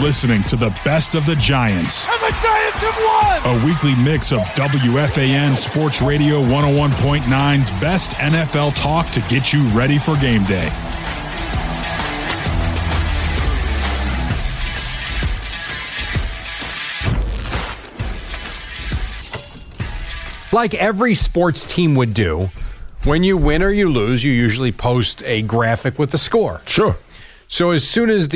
listening to the best of the Giants. And the Giants have won! A weekly mix of WFAN Sports Radio 101.9's best NFL talk to get you ready for game day. Like every sports team would do, when you win or you lose, you usually post a graphic with the score. Sure. So as soon as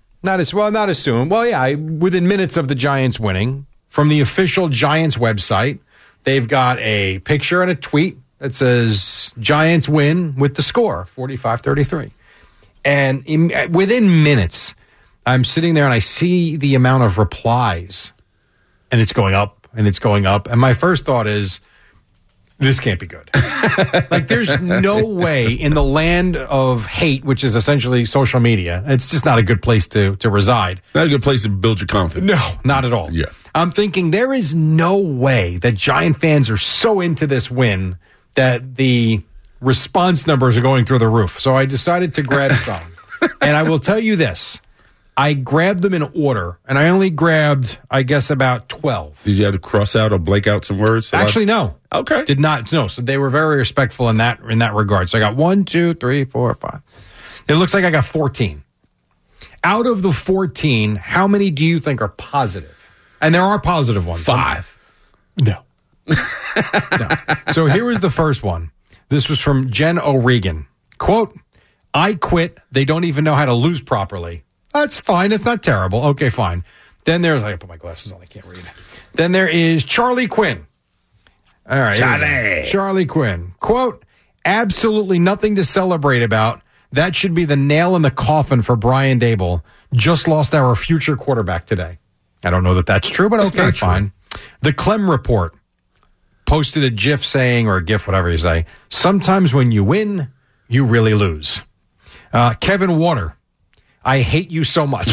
within minutes of the Giants winning, from the official Giants website, they've got a picture and a tweet that says Giants win with the score, 45-33. And within minutes, I'm sitting there and I see the amount of replies, and it's going up and it's going up. And my first thought is, this can't be good. Like, there's no way in the land of hate, which is essentially social media, it's just not a good place to reside. It's not a good place to build your confidence. No, not at all. Yeah. I'm thinking there is no way that Giant fans are so into this win that the response numbers are going through the roof. So I decided to grab some. And I will tell you this. I grabbed them in order, and I only grabbed, I guess, about 12. Did you have to cross out or blank out some words? Actually, no. Okay. Did not. No. So they were very respectful in that regard. So I got 1, 2, 3, 4, 5. It looks like I got 14. Out of the 14, how many do you think are positive? And there are positive ones. 5. No. No. So here was the first one. This was from Jen O'Regan. Quote, I quit. They don't even know how to lose properly. That's fine. It's not terrible. Okay, fine. Then there's, I gotta put my glasses on. I can't read. Then there is Charlie Quinn. All right. Charlie Quinn. Quote, absolutely nothing to celebrate about. That should be the nail in the coffin for Brian Daboll. Just lost our future quarterback today. I don't know that that's true, but okay, fine. The Clem Report posted a GIF saying, or a GIF, whatever you say, sometimes when you win, you really lose. Kevin Water. I hate you so much.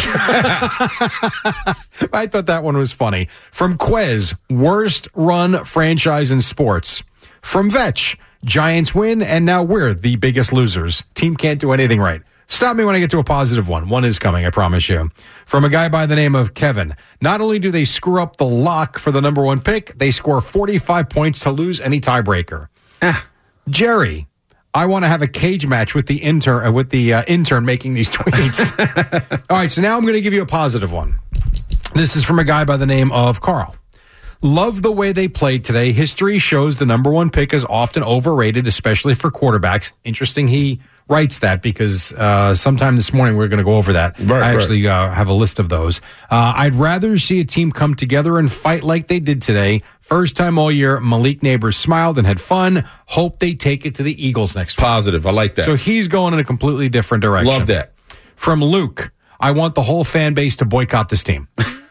I thought that one was funny. From Quez, worst run franchise in sports. From Vetch, Giants win, and now we're the biggest losers. Team can't do anything right. Stop me when I get to a positive one. One is coming, I promise you. From a guy by the name of Kevin. Not only do they screw up the lock for the number 1 pick, they score 45 points to lose any tiebreaker. Jerry. I want to have a cage match with the intern making these tweets. All right, so now I'm going to give you a positive one. This is from a guy by the name of Carl. Love the way they played today. History shows the number 1 pick is often overrated, especially for quarterbacks. Interesting he writes that because sometime this morning we're going to go over that. Right, I actually have a list of those. I'd rather see a team come together and fight like they did today. First time all year, Malik Neighbors smiled and had fun. Hope they take it to the Eagles next week. Positive. I like that. So he's going in a completely different direction. Love that. From Luke, I want the whole fan base to boycott this team.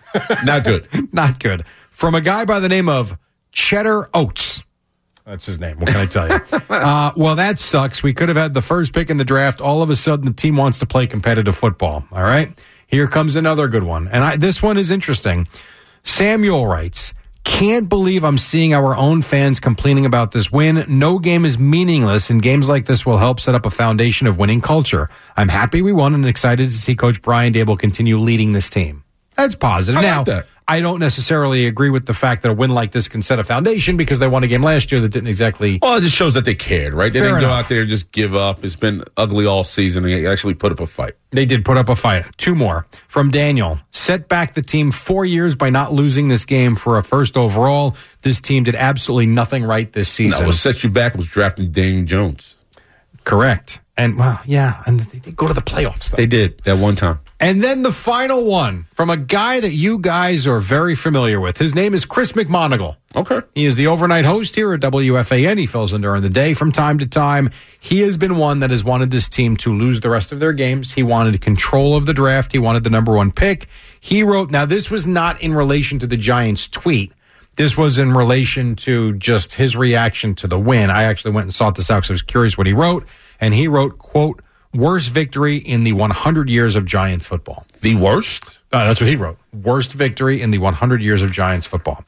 Not good. Not good. From a guy by the name of Cheddar Oats. That's his name. What can I tell you? Well, that sucks. We could have had the first pick in the draft. All of a sudden, the team wants to play competitive football. All right? Here comes another good one. And this one is interesting. Samuel writes, can't believe I'm seeing our own fans complaining about this win. No game is meaningless, and games like this will help set up a foundation of winning culture. I'm happy we won and excited to see Coach Brian Daboll continue leading this team. That's positive. I like that. I don't necessarily agree with the fact that a win like this can set a foundation because they won a game last year that didn't exactly... Well, it just shows that they cared, right? They didn't go out there and just give up. It's been ugly all season. They actually put up a fight. They did put up a fight. 2 more. From Daniel. Set back the team 4 years by not losing this game for a first overall. This team did absolutely nothing right this season. No, what set you back was drafting Daniel Jones. Correct. And, well, yeah, and they did go to the playoffs, though. They did, that one time. And then the final one from a guy that you guys are very familiar with. His name is Chris McMonagle. Okay. He is the overnight host here at WFAN. He fills in during the day from time to time. He has been one that has wanted this team to lose the rest of their games. He wanted control of the draft. He wanted the number 1 pick. He wrote, now this was not in relation to the Giants tweet. This was in relation to just his reaction to the win. I actually went and sought this out because I was curious what he wrote. And he wrote, quote, worst victory in the 100 years of Giants football. The worst? That's what he wrote. Worst victory in the 100 years of Giants football.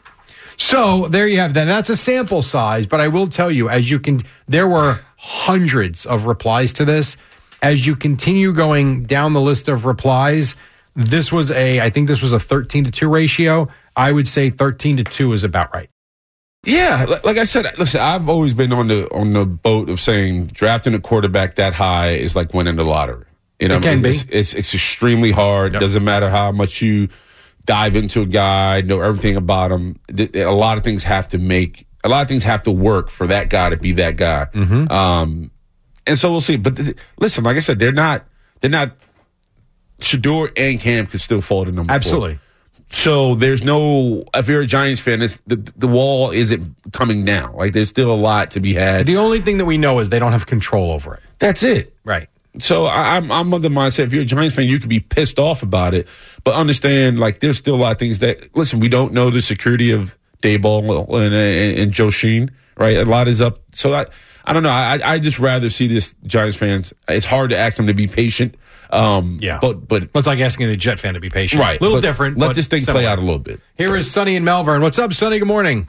So there you have that. That's a sample size, but I will tell you, there were hundreds of replies to this. As you continue going down the list of replies, I think this was a 13-2 ratio. I would say 13-2 is about right. Yeah, like I said, listen, I've always been on the boat of saying drafting a quarterback that high is like winning the lottery. You know, it can be. It's extremely hard. Yep. Doesn't matter how much you dive into a guy, know everything about him. A lot of things have to work for that guy to be that guy. Mm-hmm. And so we'll see. But listen, like I said, they're not. Shedeur and Cam could still fall to number 4. Absolutely. So there's no. If you're a Giants fan, the wall isn't coming down. Like there's still a lot to be had. The only thing that we know is they don't have control over it. That's it. Right. So I'm of the mindset, if you're a Giants fan, you could be pissed off about it, but understand, like, there's still a lot of things that, listen, we don't know the security of Daboll and Joe Sheen, right? A lot is up. So I don't know. I just rather see this Giants fans. It's hard to ask them to be patient. Yeah. But it's like asking the Jet fan to be patient. Right. A little different. Let this thing play out a little bit. Here is Sonny in Malvern. What's up, Sonny? Good morning.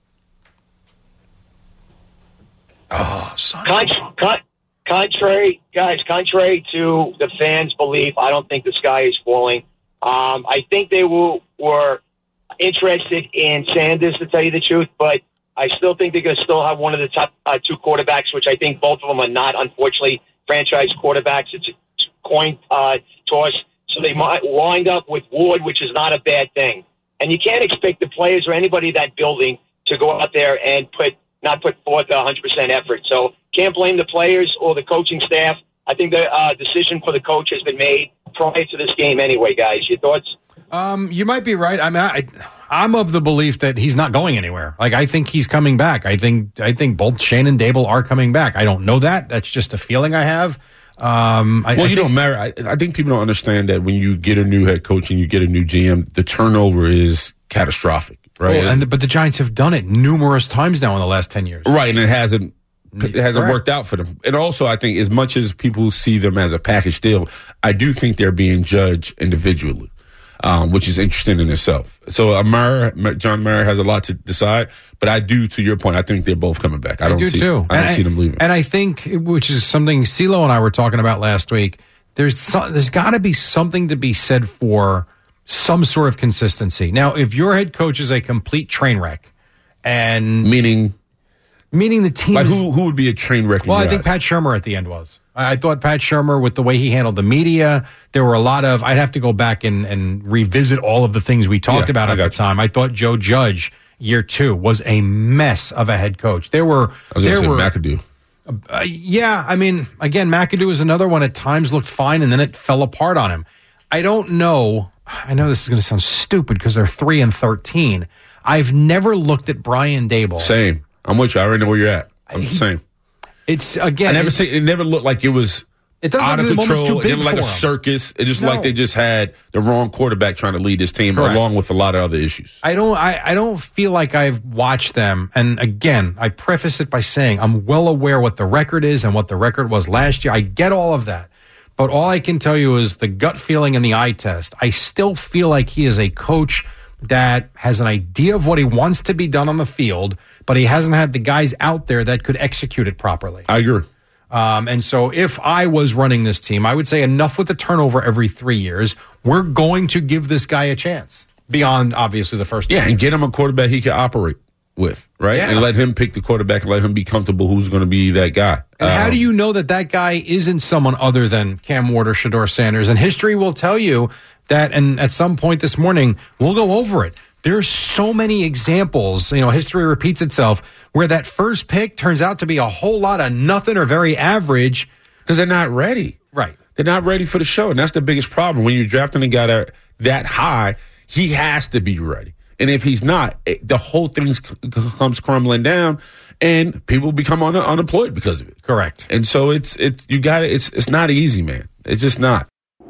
Oh, Sonny. Contrary to the fans' belief, I don't think the sky is falling. I think they were interested in Sanders, to tell you the truth, but I still think they're going to still have one of the top 2 quarterbacks, which I think both of them are not, unfortunately, franchise quarterbacks. It's a coin toss. So they might wind up with Ward, which is not a bad thing. And you can't expect the players or anybody in that building to go out there and not put forth 100% effort. So can't blame the players or the coaching staff. I think the decision for the coach has been made prior to this game anyway, guys. Your thoughts? You might be right. I mean, I'm of the belief that he's not going anywhere. Like, I think he's coming back. I think both Shane and Daboll are coming back. I don't know that. That's just a feeling I have. Don't matter. I think people don't understand that when you get a new head coach and you get a new GM, the turnover is catastrophic, right? Well, but the Giants have done it numerous times now in the last 10 years. Right, and it hasn't worked out for them. And also, I think as much as people see them as a package deal, I do think they're being judged individually, which is interesting in itself. So John Mara has a lot to decide, but I do, to your point, I think they're both coming back. I don't see them leaving. And I think, which is something CeeLo and I were talking about last week, there's got to be something to be said for some sort of consistency. Now, if your head coach is a complete train wreck, and meaning the team, like who would be a train wreck? Well, I think Pat Shurmur at the end was. I thought Pat Shurmur, with the way he handled the media, there were a lot of. I'd have to go back and revisit all of the things we talked about at the time. I thought Joe Judge, year 2, was a mess of a head coach. There were McAdoo. Yeah, I mean, again, McAdoo is another one. At times looked fine, and then it fell apart on him. I don't know. I know this is going to sound stupid because they're 3-13. I've never looked at Brian Daboll. Same. I'm with you. I already know where you're at. I'm the same. It's again. It never looked like it was out of control. It didn't like a circus. It just like they just had the wrong quarterback trying to lead this team, along with a lot of other issues. I don't feel like I've watched them. And again, I preface it by saying I'm well aware what the record is and what the record was last year. I get all of that. But all I can tell you is the gut feeling and the eye test. I still feel like he is a coach that has an idea of what he wants to be done on the field, but he hasn't had the guys out there that could execute it properly. I agree. And so if I was running this team, I would say enough with the turnover every 3 years. We're going to give this guy a chance beyond, obviously, the first. Yeah, and get him a quarterback he can operate with, right? Yeah. And let him pick the quarterback and let him be comfortable who's going to be that guy. And how do you know that guy isn't someone other than Cam Ward or Shedeur Sanders? And history will tell you that, and at some point this morning, we'll go over it. There's so many examples, history repeats itself, where that first pick turns out to be a whole lot of nothing or very average. Because they're not ready. Right. They're not ready for the show. And that's the biggest problem. When you're drafting a guy that high, he has to be ready. And if he's not, the whole thing comes crumbling down, and people become unemployed because of it. Correct. And so it's not easy, man. It's just not.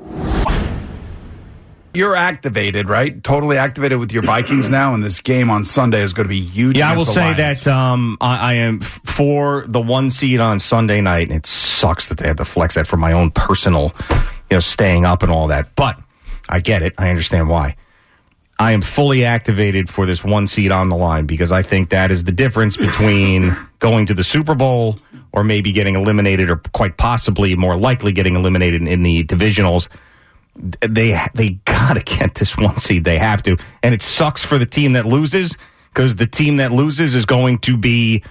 You're activated, right? Totally activated with your Vikings now, and this game on Sunday is going to be huge. Yeah, I will say that I am for the 1 seed on Sunday night, and it sucks that they had to flex that for my own personal, staying up and all that. But I get it. I understand why. I am fully activated for this 1 seed on the line because I think that is the difference between going to the Super Bowl or maybe getting eliminated or quite possibly more likely getting eliminated in the divisionals. they got to get this 1 seed. They have to. And it sucks for the team that loses, because the team that loses is going to be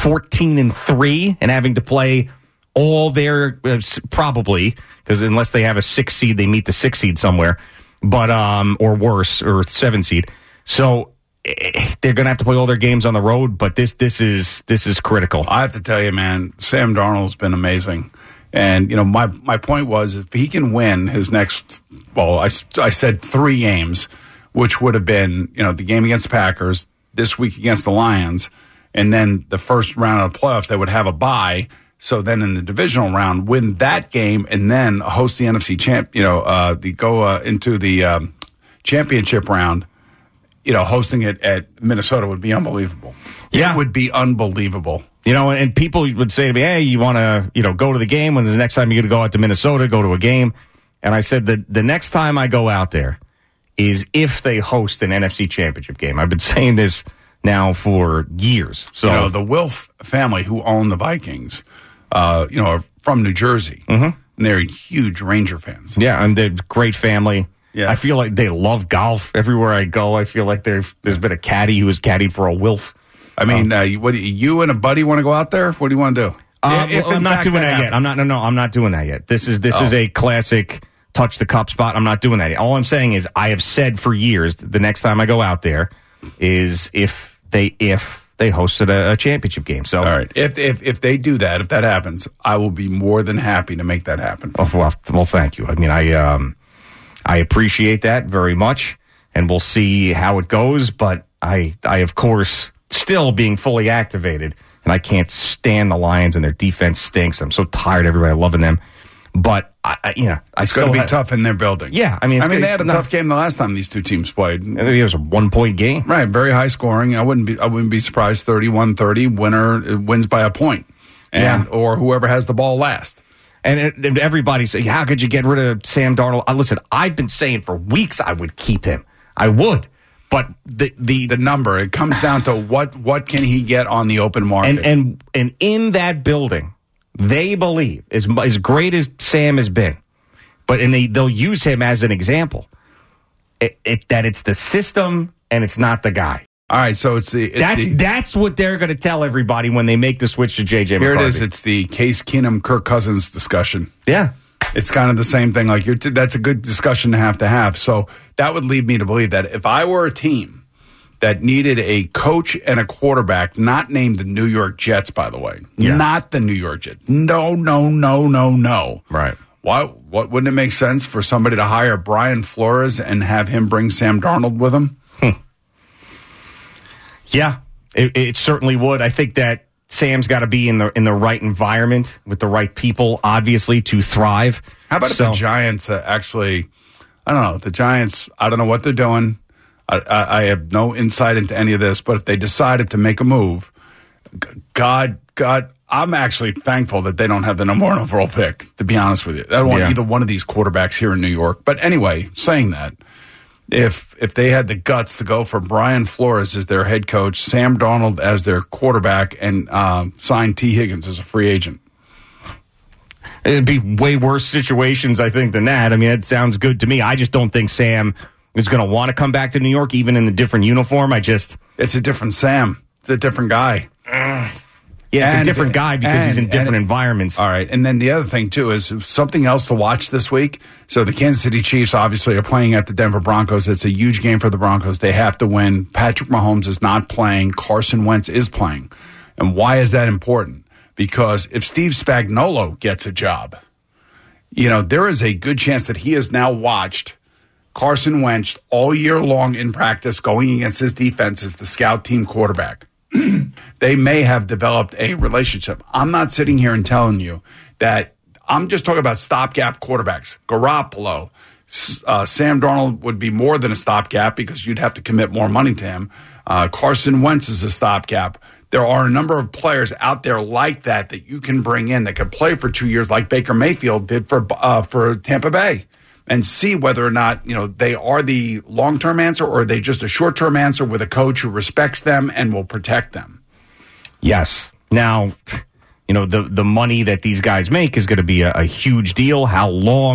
14-3 and having to play all their probably, because unless they have a 6 seed, they meet the 6 seed somewhere, but or worse, or 7 seed. So they're going to have to play all their games on the road. But this is critical. I have to tell you, man, Sam Darnold's been amazing. And, my point was, if he can win his next, I said 3 games, which would have been, the game against the Packers, this week against the Lions, and then the first round of the playoffs, they would have a bye. So then in the divisional round, win that game and then host the NFC into the championship round, hosting it at Minnesota would be unbelievable. Yeah. It would be unbelievable. And people would say to me, hey, you want to, go to the game? When the next time you're going to go out to Minnesota, go to a game? And I said that the next time I go out there is if they host an NFC championship game. I've been saying this now for years. So the Wilf family who own the Vikings, are from New Jersey. Mm-hmm. And they're huge Ranger fans. Yeah, and they're a great family. Yeah. I feel like they love golf. Everywhere I go, I feel like there's been a caddy who has caddied for a Wilf. I mean, you and a buddy want to go out there? What do you want to do? I'm not doing that yet. I'm not doing that yet. This is a classic touch the cup spot. I'm not doing that yet. All I'm saying is I have said for years the next time I go out there is if they hosted a championship game. So all right, if they do that, if that happens, I will be more than happy to make that happen. Oh, well, thank you. I mean, I appreciate that very much, and we'll see how it goes. But I of course still being fully activated, and I can't stand the Lions, and their defense stinks. I'm so tired of everybody loving them. But it's going to be tough in their building. Yeah, I mean, they had a tough game the last time these two teams played. It was a 1-point game, right? Very high scoring. I wouldn't be surprised. 31-30, winner wins by a point, or whoever has the ball last. And everybody say, how could you get rid of Sam Darnold? Listen, I've been saying for weeks I would keep him. I would. But the number, it comes down to what can he get on the open market. And in that building, they believe, as great as Sam has been, they'll use him as an example, that it's the system and it's not the guy. All right, so that's what they're going to tell everybody when they make the switch to J.J. McCarthy. Here it is. It's the Case Keenum, Kirk Cousins discussion. Yeah. It's kind of the same thing. Like that's a good discussion to have. So that would lead me to believe that if I were a team that needed a coach and a quarterback, not named the New York Jets, by the way, not the New York Jets. No. Right. What wouldn't it make sense for somebody to hire Brian Flores and have him bring Sam Darnold with him? Yeah, it certainly would. I think that Sam's got to be in the right environment with the right people, obviously, to thrive. How about if the Giants actually, I don't know, the Giants, I don't know what they're doing. I have no insight into any of this, but if they decided to make a move, God, I'm actually thankful that they don't have the number 1 overall pick, to be honest with you. I don't want either one of these quarterbacks here in New York. But anyway, saying that, if they had the guts to go for Brian Flores as their head coach, Sam Darnold as their quarterback, and sign T. Higgins as a free agent. It'd be way worse situations, I think, than that. I mean, it sounds good to me. I just don't think Sam is going to want to come back to New York, even in the different uniform. It's a different Sam. It's a different guy. Yeah, it's a different guy because he's in different environments. All right. And then the other thing, too, is something else to watch this week. So the Kansas City Chiefs obviously are playing at the Denver Broncos. It's a huge game for the Broncos. They have to win. Patrick Mahomes is not playing. Carson Wentz is playing. And why is that important? Because if Steve Spagnuolo gets a job, there is a good chance that he has now watched Carson Wentz all year long in practice going against his defense as the scout team quarterback. They may have developed a relationship. I'm not sitting here and telling you that. I'm just talking about stopgap quarterbacks. Garoppolo, Sam Darnold would be more than a stopgap because you'd have to commit more money to him. Carson Wentz is a stopgap. There are a number of players out there like that you can bring in that could play for 2 years like Baker Mayfield did for Tampa Bay, and see whether or not they are the long-term answer or are they just a short-term answer with a coach who respects them and will protect them. Yes. Now, the money that these guys make is going to be a huge deal. How long?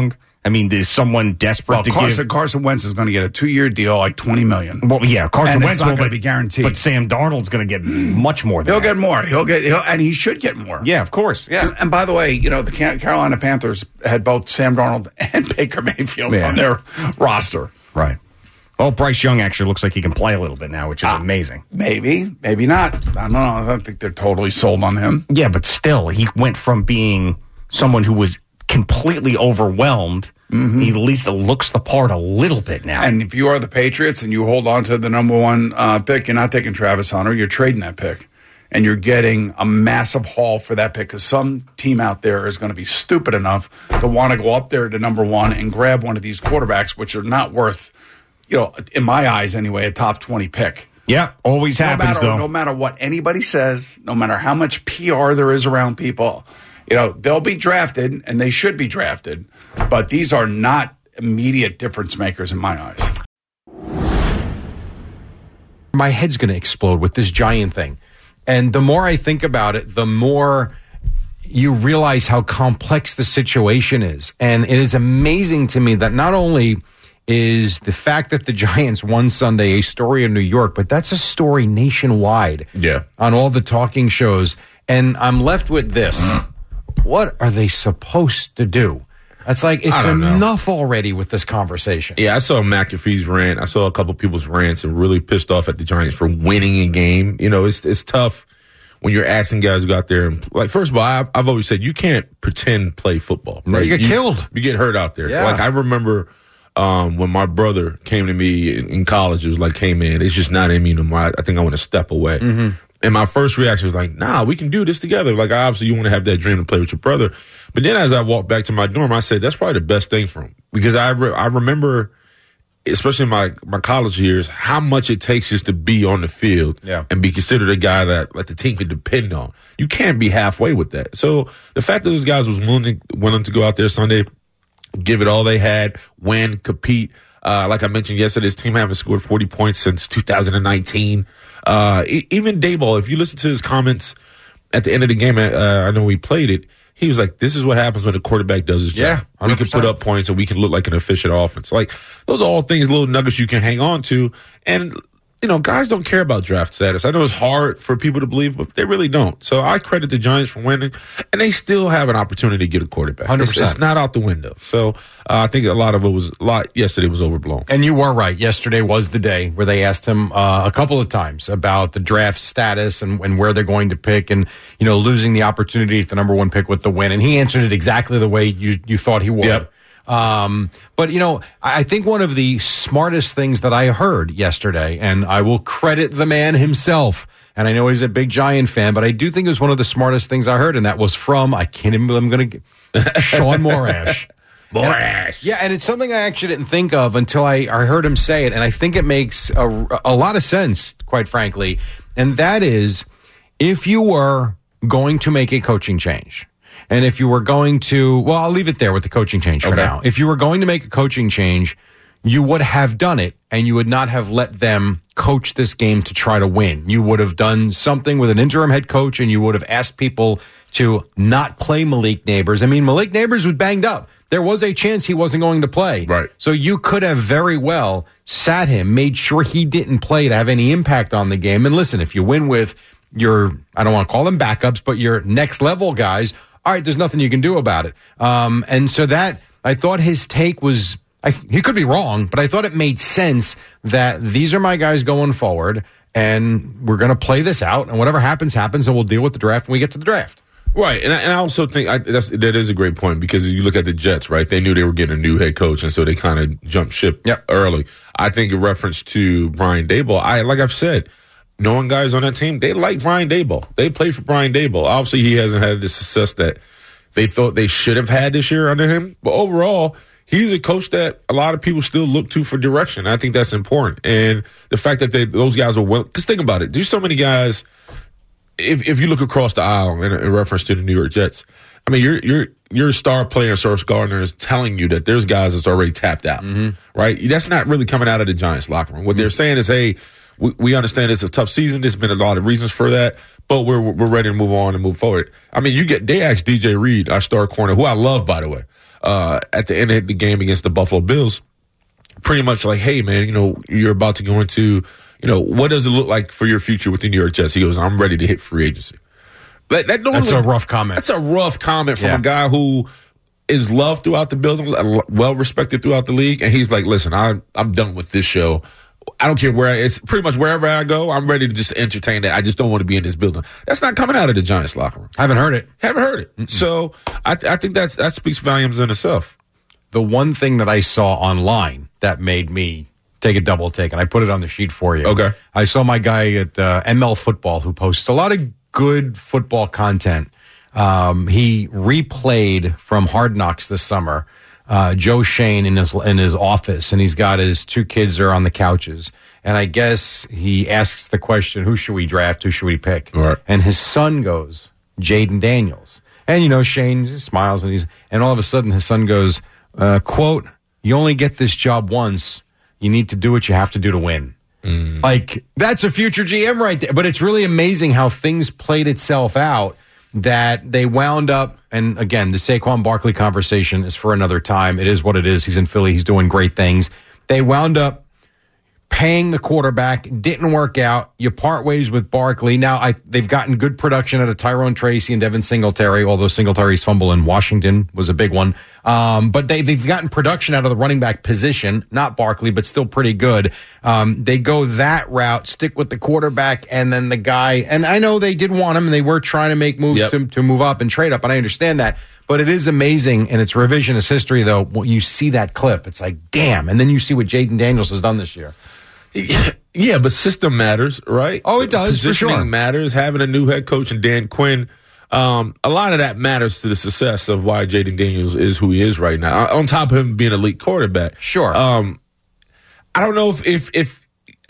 I mean, is someone desperate to give? Carson Wentz is going to get a 2-year deal, like $20 million. Well, yeah, Carson Wentz will be guaranteed, but Sam Darnold's going to get much more. He'll get more. And he should get more. Yeah, of course. Yeah. And by the way, the Carolina Panthers had both Sam Darnold and Baker Mayfield on their roster. Right. Well, Bryce Young actually looks like he can play a little bit now, which is amazing. Maybe not. I don't know. I don't think they're totally sold on him. Yeah, but still, he went from being someone who was completely overwhelmed. Mm-hmm. He at least looks the part a little bit now. And if you are the Patriots and you hold on to the number one pick, you're not taking Travis Hunter. You're trading that pick. And you're getting a massive haul for that pick because some team out there is going to be stupid enough to want to go up there to number one and grab one of these quarterbacks, which are not worth, in my eyes anyway, a top 20 pick. Yeah, always happens, though. No matter what anybody says, no matter how much PR there is around people, they'll be drafted, and they should be drafted, but these are not immediate difference makers in my eyes. My head's going to explode with this Giant thing. And the more I think about it, the more you realize how complex the situation is. And it is amazing to me that not only is the fact that the Giants won Sunday a story in New York, but that's a story nationwide on all the talking shows. And I'm left with this. What are they supposed to do? It's like, it's enough already with this conversation. Yeah, I saw McAfee's rant. I saw a couple people's rants and really pissed off at the Giants for winning a game. It's tough when you're asking guys to go out there and, like, first of all, I've always said you can't pretend play football. Right? You get killed. You get hurt out there. Yeah. Like, I remember when my brother came to me in college, it was like, hey, man, it's just not in me no more. I think I want to step away. Mm-hmm. And my first reaction was like, nah, we can do this together. Like, obviously, you want to have that dream to play with your brother. But then as I walked back to my dorm, I said, that's probably the best thing for him. Because I remember, especially in my college years, how much it takes just to be on the field and be considered a guy that the team can depend on. You can't be halfway with that. So the fact that those guys was willing to go out there Sunday, give it all they had, win, compete. Like I mentioned yesterday, his team haven't scored 40 points since 2019. Even Daboll, if you listen to his comments at the end of the game, I know we played it, he was like, this is what happens when the quarterback does his job. 100%. We can put up points and we can look like an efficient offense. Like, those are all things, little nuggets you can hang on to. And, guys don't care about draft status. I know it's hard for people to believe, but they really don't. So I credit the Giants for winning, and they still have an opportunity to get a quarterback. 100%. It's not out the window. So I think a lot yesterday was overblown. And you were right. Yesterday was the day where they asked him a couple of times about the draft status and where they're going to pick and, losing the opportunity at the number one pick with the win. And he answered it exactly the way you thought he would. Yep. But I think one of the smartest things that I heard yesterday, and I will credit the man himself, and I know he's a big Giant fan, but I do think it was one of the smartest things I heard, and that was from, I'm going to Sean Morash. Morash. Yeah, and it's something I actually didn't think of until I heard him say it, and I think it makes a lot of sense, quite frankly, and that is, if you were going to make a coaching change, and if you were going to, well, I'll leave it there with the coaching change for now. If you were going to make a coaching change, you would have done it, and you would not have let them coach this game to try to win. You would have done something with an interim head coach, and you would have asked people to not play Malik Nabers. I mean, Malik Nabers was banged up. There was a chance he wasn't going to play. Right. So you could have very well sat him, made sure he didn't play to have any impact on the game. And listen, if you win with your, I don't want to call them backups, but your next level guys, all right, there's nothing you can do about it. And so that, I thought his take was, he could be wrong, but I thought it made sense that these are my guys going forward, and we're going to play this out, and whatever happens, happens, and we'll deal with the draft when we get to the draft. Right, and I also think that is a great point, because you look at the Jets, right? They knew they were getting a new head coach, and so they kind of jumped ship early. I think in reference to Brian Daboll, like I've said, knowing guys on that team, they like Brian Daboll. They play for Brian Daboll. Obviously, he hasn't had the success that they thought they should have had this year under him. But overall, he's a coach that a lot of people still look to for direction. I think that's important. And the fact that those guys are well, because think about it. There's so many guys, if you look across the aisle in reference to the New York Jets, I mean, your star player, Sauce Gardner, is telling you that there's guys that's already tapped out, right? That's not really coming out of the Giants locker room. What they're saying is, hey, we understand it's a tough season. There's been a lot of reasons for that, but we're ready to move on and move forward. I mean, they asked DJ Reed, our star corner, who I love, by the way. at the end of the game against the Buffalo Bills, pretty much like, hey, man, you're about to go into, what does it look like for your future with the New York Jets? He goes, I'm ready to hit free agency. That's a rough comment. That's a rough comment from a guy who is loved throughout the building, well respected throughout the league, and he's like, listen, I'm done with this show. I don't care where it's pretty much wherever I go, I'm ready to just entertain that. I just don't want to be in this building. That's not coming out of the Giants locker room. Haven't heard it. Mm-mm. So I think that speaks volumes in itself. The one thing that I saw online that made me take a double take, and I put it on the sheet for you. Okay. I saw my guy at ML Football, who posts a lot of good football content. He replayed from Hard Knocks this summer. Joe Shane in his office, and he's got his two kids are on the couches. And I guess he asks the question, who should we draft? Who should we pick? Right. And his son goes, Jaden Daniels. And, Shane just smiles, and all of a sudden his son goes, quote, you only get this job once. You need to do what you have to do to win. Like, that's a future GM right there. But it's really amazing how things played itself out, that they wound up, and again, the Saquon Barkley conversation is for another time. It is what it is. He's in Philly. He's doing great things. They wound up paying the quarterback. Didn't work out. You part ways with Barkley. Now, they've gotten good production out of Tyrone Tracy and Devin Singletary, although Singletary's fumble in Washington was a big one. But they've gotten production out of the running back position, not Barkley, but still pretty good. They go that route, stick with the quarterback, and then the guy, and I know they did want him, and they were trying to make moves to move up and trade up, and I understand that. But it is amazing, and it's revisionist history, though, when you see that clip. It's like, damn. And then you see what Jaden Daniels has done this year. Yeah, but system matters, right? Oh, it does, for sure. Positioning matters. Having a new head coach in Dan Quinn, a lot of that matters to the success of why Jaden Daniels is who he is right now. On top of him being an elite quarterback. Sure. I don't know if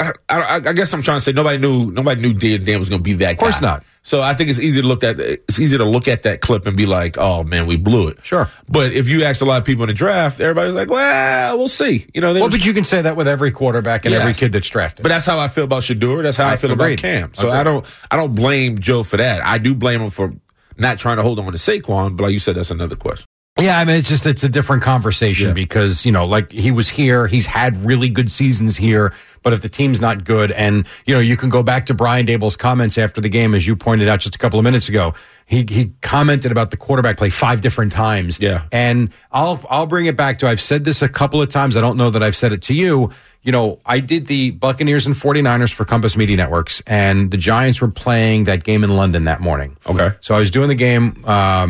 I guess I'm trying to say nobody knew Jaden Daniels was going to be that guy. Of course not. So I think it's easy to look at that clip and be like, oh man, we blew it. Sure. But if you ask a lot of people in the draft, everybody's like, well, we'll see. But you can say that with every quarterback and every kid that's drafted. But that's how I feel about Shedeur. That's how I feel about Cam. So I don't blame Joe for that. I do blame him for not trying to hold on to Saquon. But like you said, that's another question. Yeah, I mean, it's a different conversation because, like he was here, he's had really good seasons here, but if the team's not good, and, you can go back to Brian Dable's comments after the game, as you pointed out just a couple of minutes ago, he commented about the quarterback play 5 different times. Yeah. And I'll bring it back to, I've said this a couple of times, I don't know that I've said it to you, I did the Buccaneers and 49ers for Compass Media Networks, and the Giants were playing that game in London that morning. Okay. So I was doing the game,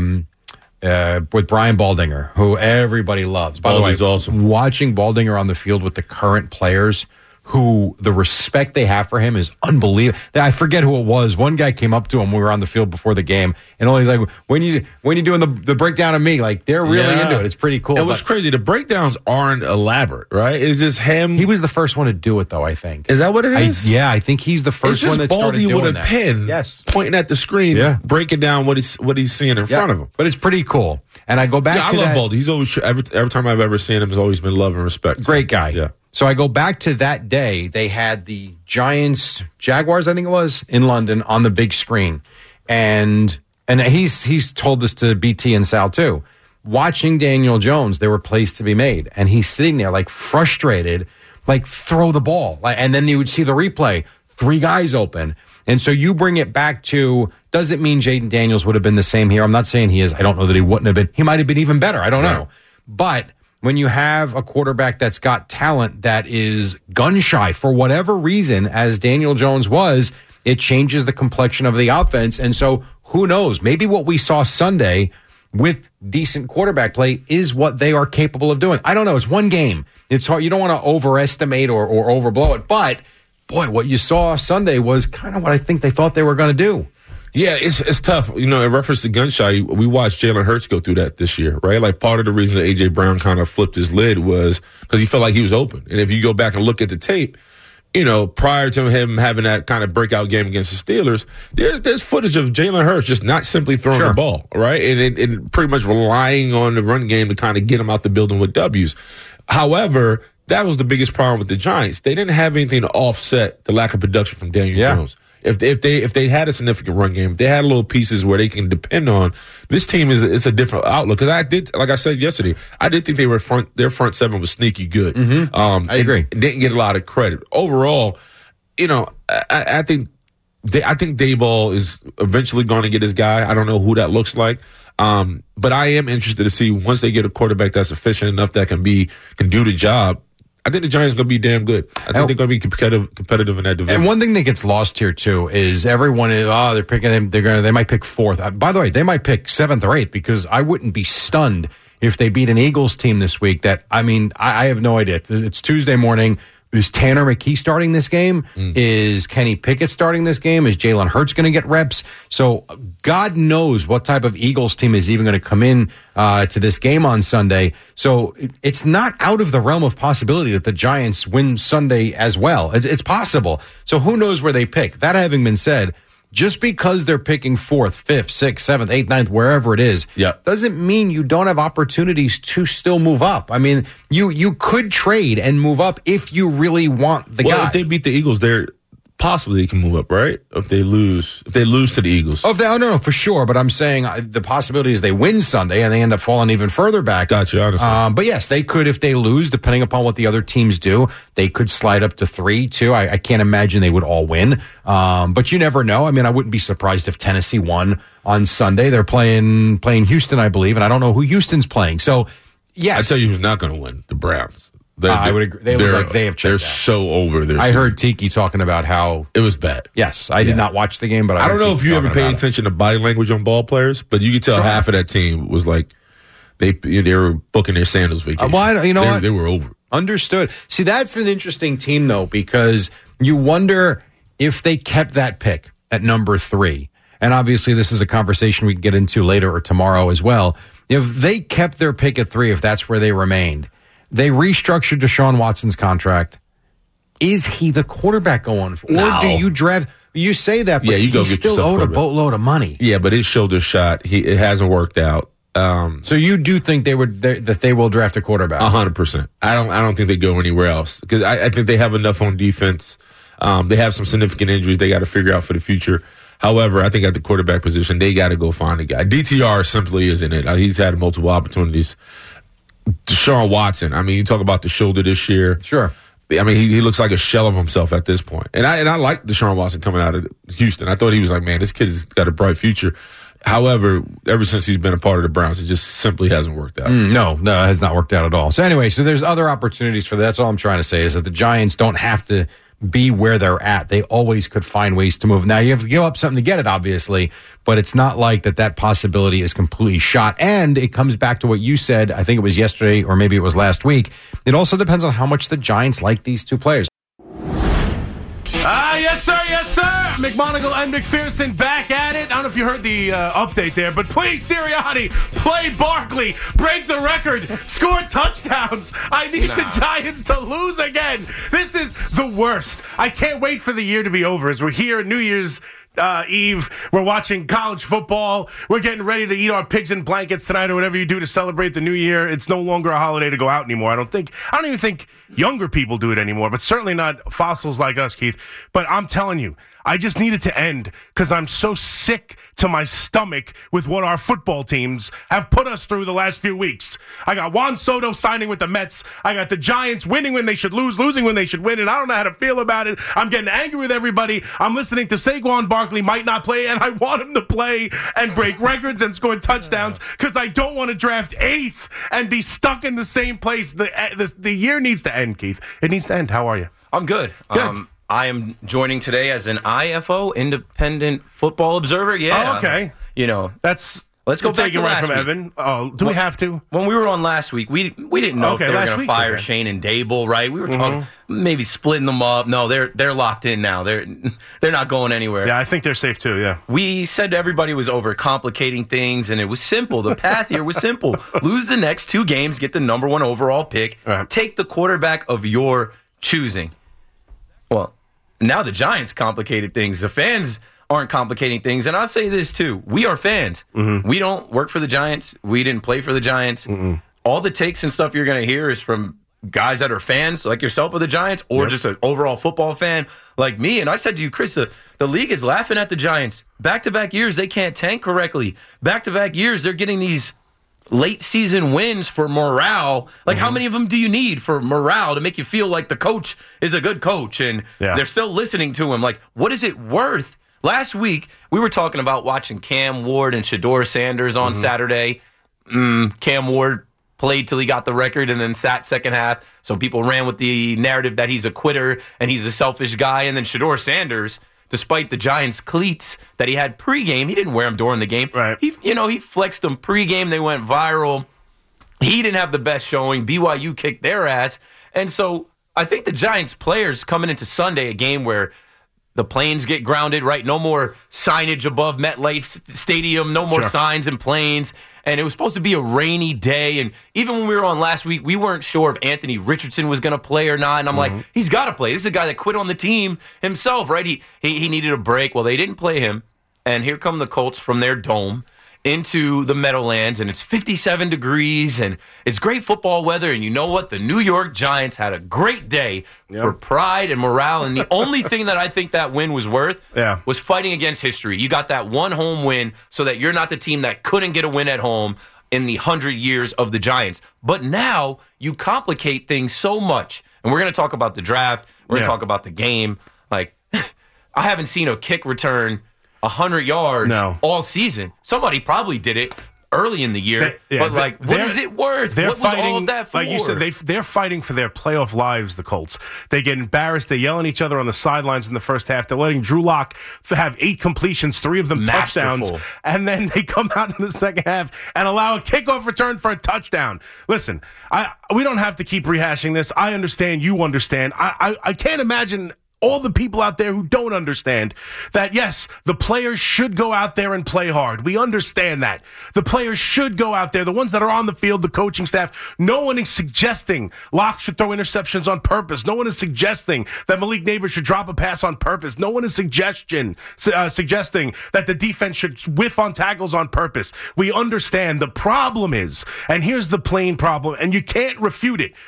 with Brian Baldinger, who everybody loves. By the way, awesome. Watching Baldinger on the field with the current players, who the respect they have for him is unbelievable. I forget who it was. One guy came up to him when we were on the field before the game, and he's like, when you doing the breakdown of me? Like, they're really into it. It's pretty cool. It was crazy. The breakdowns aren't elaborate, right? It's just him. He was the first one to do it, though, I think. Is that what it is? I think he's the first one that started doing with a that. pen, pointing at the screen, breaking down what he's seeing in front of him. But it's pretty cool. And I go back to I love Baldy. He's always, every time I've ever seen him, has always been love and respect. Great guy. Yeah. So I go back to that day. They had the Jaguars, I think it was, in London on the big screen. And he's told this to BT and Sal too. Watching Daniel Jones, there were plays to be made. And he's sitting there like frustrated, like throw the ball. And then you would see the replay, 3 guys open. And so you bring it back to, does it mean Jaden Daniels would have been the same here? I'm not saying he is. I don't know that he wouldn't have been. He might have been even better. I don't know. But when you have a quarterback that's got talent that is gun shy for whatever reason, as Daniel Jones was, it changes the complexion of the offense. And so who knows? Maybe what we saw Sunday with decent quarterback play is what they are capable of doing. I don't know. It's one game. It's hard. You don't want to overestimate or overblow it. But boy, what you saw Sunday was kind of what I think they thought they were going to do. Yeah, it's tough. In reference to gun shy, we watched Jalen Hurts go through that this year, right? Like, part of the reason that A.J. Brown kind of flipped his lid was because he felt like he was open. And if you go back and look at the tape, prior to him having that kind of breakout game against the Steelers, there's footage of Jalen Hurts just not simply throwing the ball, right? And pretty much relying on the run game to kind of get him out the building with W's. However, that was the biggest problem with the Giants. They didn't have anything to offset the lack of production from Daniel Jones. If they had a significant run game, if they had little pieces where they can depend on, this team is a different outlook. Because like I said yesterday, I did think their front seven was sneaky good. I agree. Didn't get a lot of credit overall. I think Daboll is eventually going to get his guy. I don't know who that looks like. But I am interested to see once they get a quarterback that's efficient enough that can do the job. I think the Giants are going to be damn good. I think they're going to be competitive in that division. And one thing that gets lost here too is everyone is they're picking them. They might pick fourth. By the way, they might pick seventh or eighth because I wouldn't be stunned if they beat an Eagles team this week. I have no idea. It's Tuesday morning. Is Tanner McKee starting this game? Is Kenny Pickett starting this game? Is Jalen Hurts going to get reps? So God knows what type of Eagles team is even going to come in to this game on Sunday. So it's not out of the realm of possibility that the Giants win Sunday as well. It's possible. So who knows where they pick? That having been said, just because they're picking fourth, fifth, sixth, seventh, eighth, ninth, wherever it is, doesn't mean you don't have opportunities to still move up. I mean, you could trade and move up if you really want the guy. If they beat the Eagles, possibly they can move up, right? If they lose to the Eagles. No, for sure. But I'm saying the possibility is they win Sunday and they end up falling even further back. Gotcha, honestly. But yes, they could, if they lose, depending upon what the other teams do, they could slide up to 3, 2. I can't imagine they would all win. But you never know. I mean, I wouldn't be surprised if Tennessee won on Sunday. They're playing Houston, I believe, and I don't know who Houston's playing. So, yes. I tell you who's not going to win, the Browns. I would agree. They look like they have checked They're out. so over their I season. heard Tiki talking about how it was bad. Yes, I did not watch the game, but I don't know if you ever paid attention to body language on ball players, but you could tell half of that team was like they were booking their sandals vacation. What? They were over. Understood. See, that's an interesting team though, because you wonder if they kept that pick at number 3. And obviously, this is a conversation we can get into later or tomorrow as well. If they kept their pick at 3, if that's where they remained. They restructured Deshaun Watson's contract. Is he the quarterback going? Or do you draft? You say that, but you go he's get still owed a boatload of money. Yeah, but his shoulder shot, it hasn't worked out. So you do think they will draft a quarterback? 100%. I don't think they go anywhere else because I think they have enough on defense. They have some significant injuries they got to figure out for the future. However, I think at the quarterback position, they got to go find a guy. DTR simply isn't it. He's had multiple opportunities. Deshaun Watson, I mean, you talk about the shoulder this year. Sure. I mean, he looks like a shell of himself at this point. And I like Deshaun Watson coming out of Houston. I thought he was like, man, this kid's got a bright future. However, ever since he's been a part of the Browns, it just simply hasn't worked out. No, it has not worked out at all. So anyway, there's other opportunities for that. That's all I'm trying to say is that the Giants don't have to be where they're at. They always could find ways to move. Now, you have to give up something to get it, obviously, but it's not like that possibility is completely shot. And it comes back to what you said, I think it was yesterday or maybe it was last week. It also depends on how much the Giants like these two players. Yes, sir. Yes, sir. McMonagle and McPherson back at it. I don't know if you heard the update there, but please, Sirianni, play Barkley, break the record, score touchdowns. I need the Giants to lose again. This is the worst. I can't wait for the year to be over as we're here at New Year's Eve. We're watching college football. We're getting ready to eat our pigs in blankets tonight or whatever you do to celebrate the new year. It's no longer a holiday to go out anymore. I don't even think younger people do it anymore, but certainly not fossils like us, Keith. But I'm telling you, I just need it to end because I'm so sick to my stomach with what our football teams have put us through the last few weeks. I got Juan Soto signing with the Mets. I got the Giants winning when they should lose, losing when they should win, and I don't know how to feel about it. I'm getting angry with everybody. I'm listening to Saquon Barkley might not play, and I want him to play and break records and score touchdowns because I don't want to draft 8th and be stuck in the same place. The year needs to end, Keith. It needs to end. How are you? I'm good. I am joining today as an IFO, Independent Football Observer. Yeah. Oh, okay. Let's go back to last from week. Evan. Oh, do we have to? When we were on last week, we didn't know if they were going to fire Shane and Dable, right? We were talking maybe splitting them up. No, they're locked in now. They're not going anywhere. Yeah, I think they're safe too. Yeah. We said everybody was overcomplicating things, and it was simple. The path here was simple: lose the next 2 games, get the number 1 overall pick, take the quarterback of your choosing. Well, now the Giants complicated things. The fans aren't complicating things. And I'll say this, too. We are fans. Mm-hmm. We don't work for the Giants. We didn't play for the Giants. Mm-mm. All the takes and stuff you're going to hear is from guys that are fans like yourself of the Giants or just an overall football fan like me. And I said to you, Chris, the league is laughing at the Giants. Back-to-back years, they can't tank correctly. Back-to-back years, they're getting these late season wins for morale. Like, how many of them do you need for morale to make you feel like the coach is a good coach and they're still listening to him? Like, what is it worth? Last week, we were talking about watching Cam Ward and Shedeur Sanders on Saturday. Cam Ward played till he got the record and then sat second half. So people ran with the narrative that he's a quitter and he's a selfish guy. And then Shedeur Sanders, despite the Giants' cleats that he had pregame, he didn't wear them during the game. Right. He flexed them pregame. They went viral. He didn't have the best showing. BYU kicked their ass. And so I think the Giants players coming into Sunday, a game where the planes get grounded, right? No more signage above MetLife Stadium, no more signs and planes. And it was supposed to be a rainy day. And even when we were on last week, we weren't sure if Anthony Richardson was going to play or not. And I'm like, he's got to play. This is a guy that quit on the team himself, right? He needed a break. Well, they didn't play him. And here come the Colts from their dome into the Meadowlands, and it's 57 degrees, and it's great football weather. And you know what? The New York Giants had a great day for pride and morale. And the only thing that I think that win was worth was fighting against history. You got that one home win so that you're not the team that couldn't get a win at home in the 100 years of the Giants. But now you complicate things so much. And we're going to talk about the draft. We're going to talk about the game. Like, I haven't seen a kick return 100 yards all season. Somebody probably did it early in the year, but like, what is it worth? What was all of that for? Like you said, they're fighting for their playoff lives, the Colts. They get embarrassed. They yell at each other on the sidelines in the first half. They're letting Drew Lock have 8 completions, 3 of them touchdowns, and then they come out in the second half and allow a kickoff return for a touchdown. Listen, we don't have to keep rehashing this. I understand. You understand. I can't imagine all the people out there who don't understand that, yes, the players should go out there and play hard. We understand that. The players should go out there, the ones that are on the field, the coaching staff. No one is suggesting Locke should throw interceptions on purpose. No one is suggesting that Malik Neighbors should drop a pass on purpose. No one is suggesting that the defense should whiff on tackles on purpose. We understand. The problem is, and here's the plain problem, and you can't refute it,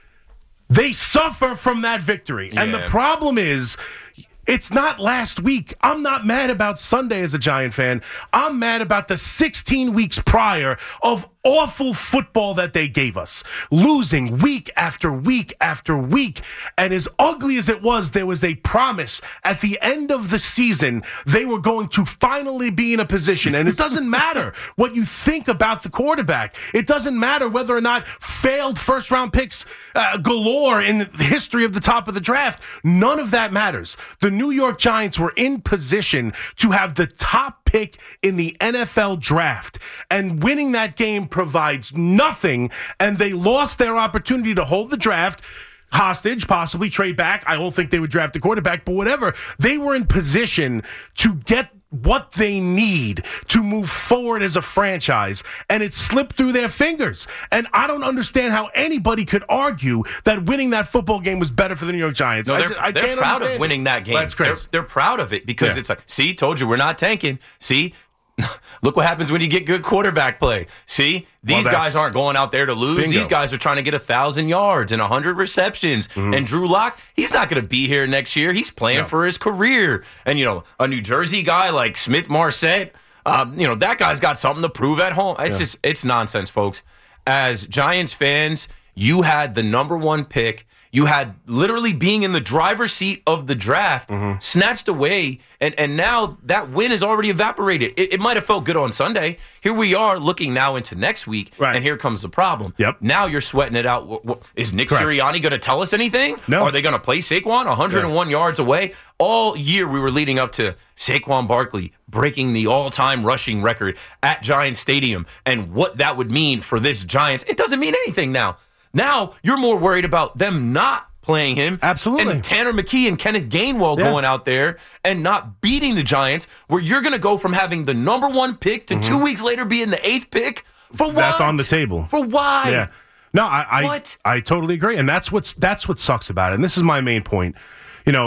they suffer from that victory. And the problem is, it's not last week. I'm not mad about Sunday as a Giant fan. I'm mad about the 16 weeks prior of awful football that they gave us. Losing week after week after week. And as ugly as it was, there was a promise at the end of the season they were going to finally be in a position. And it doesn't matter what you think about the quarterback. It doesn't matter whether or not failed first-round picks galore in the history of the top of the draft. None of that matters. The New York Giants were in position to have the top pick in the NFL draft. And winning that game provides nothing, and they lost their opportunity to hold the draft hostage, possibly trade back. I don't think they would draft a quarterback, but whatever. They were in position to get what they need to move forward as a franchise, and it slipped through their fingers. And I don't understand how anybody could argue that winning that football game was better for the New York Giants. No, they're proud of winning that game. That's great. They're proud of it because it's like, see, told you we're not tanking. See, look what happens when you get good quarterback play. See, these guys aren't going out there to lose. Bingo. These guys are trying to get 1,000 yards and 100 receptions. And Drew Lock, he's not going to be here next year. He's playing for his career. And, a New Jersey guy like Smith Marset, that guy's got something to prove at home. It's it's nonsense, folks. As Giants fans, you had the number 1 pick. You had literally being in the driver's seat of the draft snatched away, and now that win is already evaporated. It might have felt good on Sunday. Here we are looking now into next week, and here comes the problem. Now you're sweating it out. Is Nick Sirianni going to tell us anything? No. Are they going to play Saquon 101 yards away? All year we were leading up to Saquon Barkley breaking the all-time rushing record at Giants Stadium, and what that would mean for this Giants. It doesn't mean anything now. Now you're more worried about them not playing him. Absolutely. And Tanner McKee and Kenneth Gainwell going out there and not beating the Giants, where you're going to go from having the number 1 pick to 2 weeks later being the 8th pick. For what? That's on the table. For why? Yeah. No, I totally agree. And that's what sucks about it. And this is my main point. And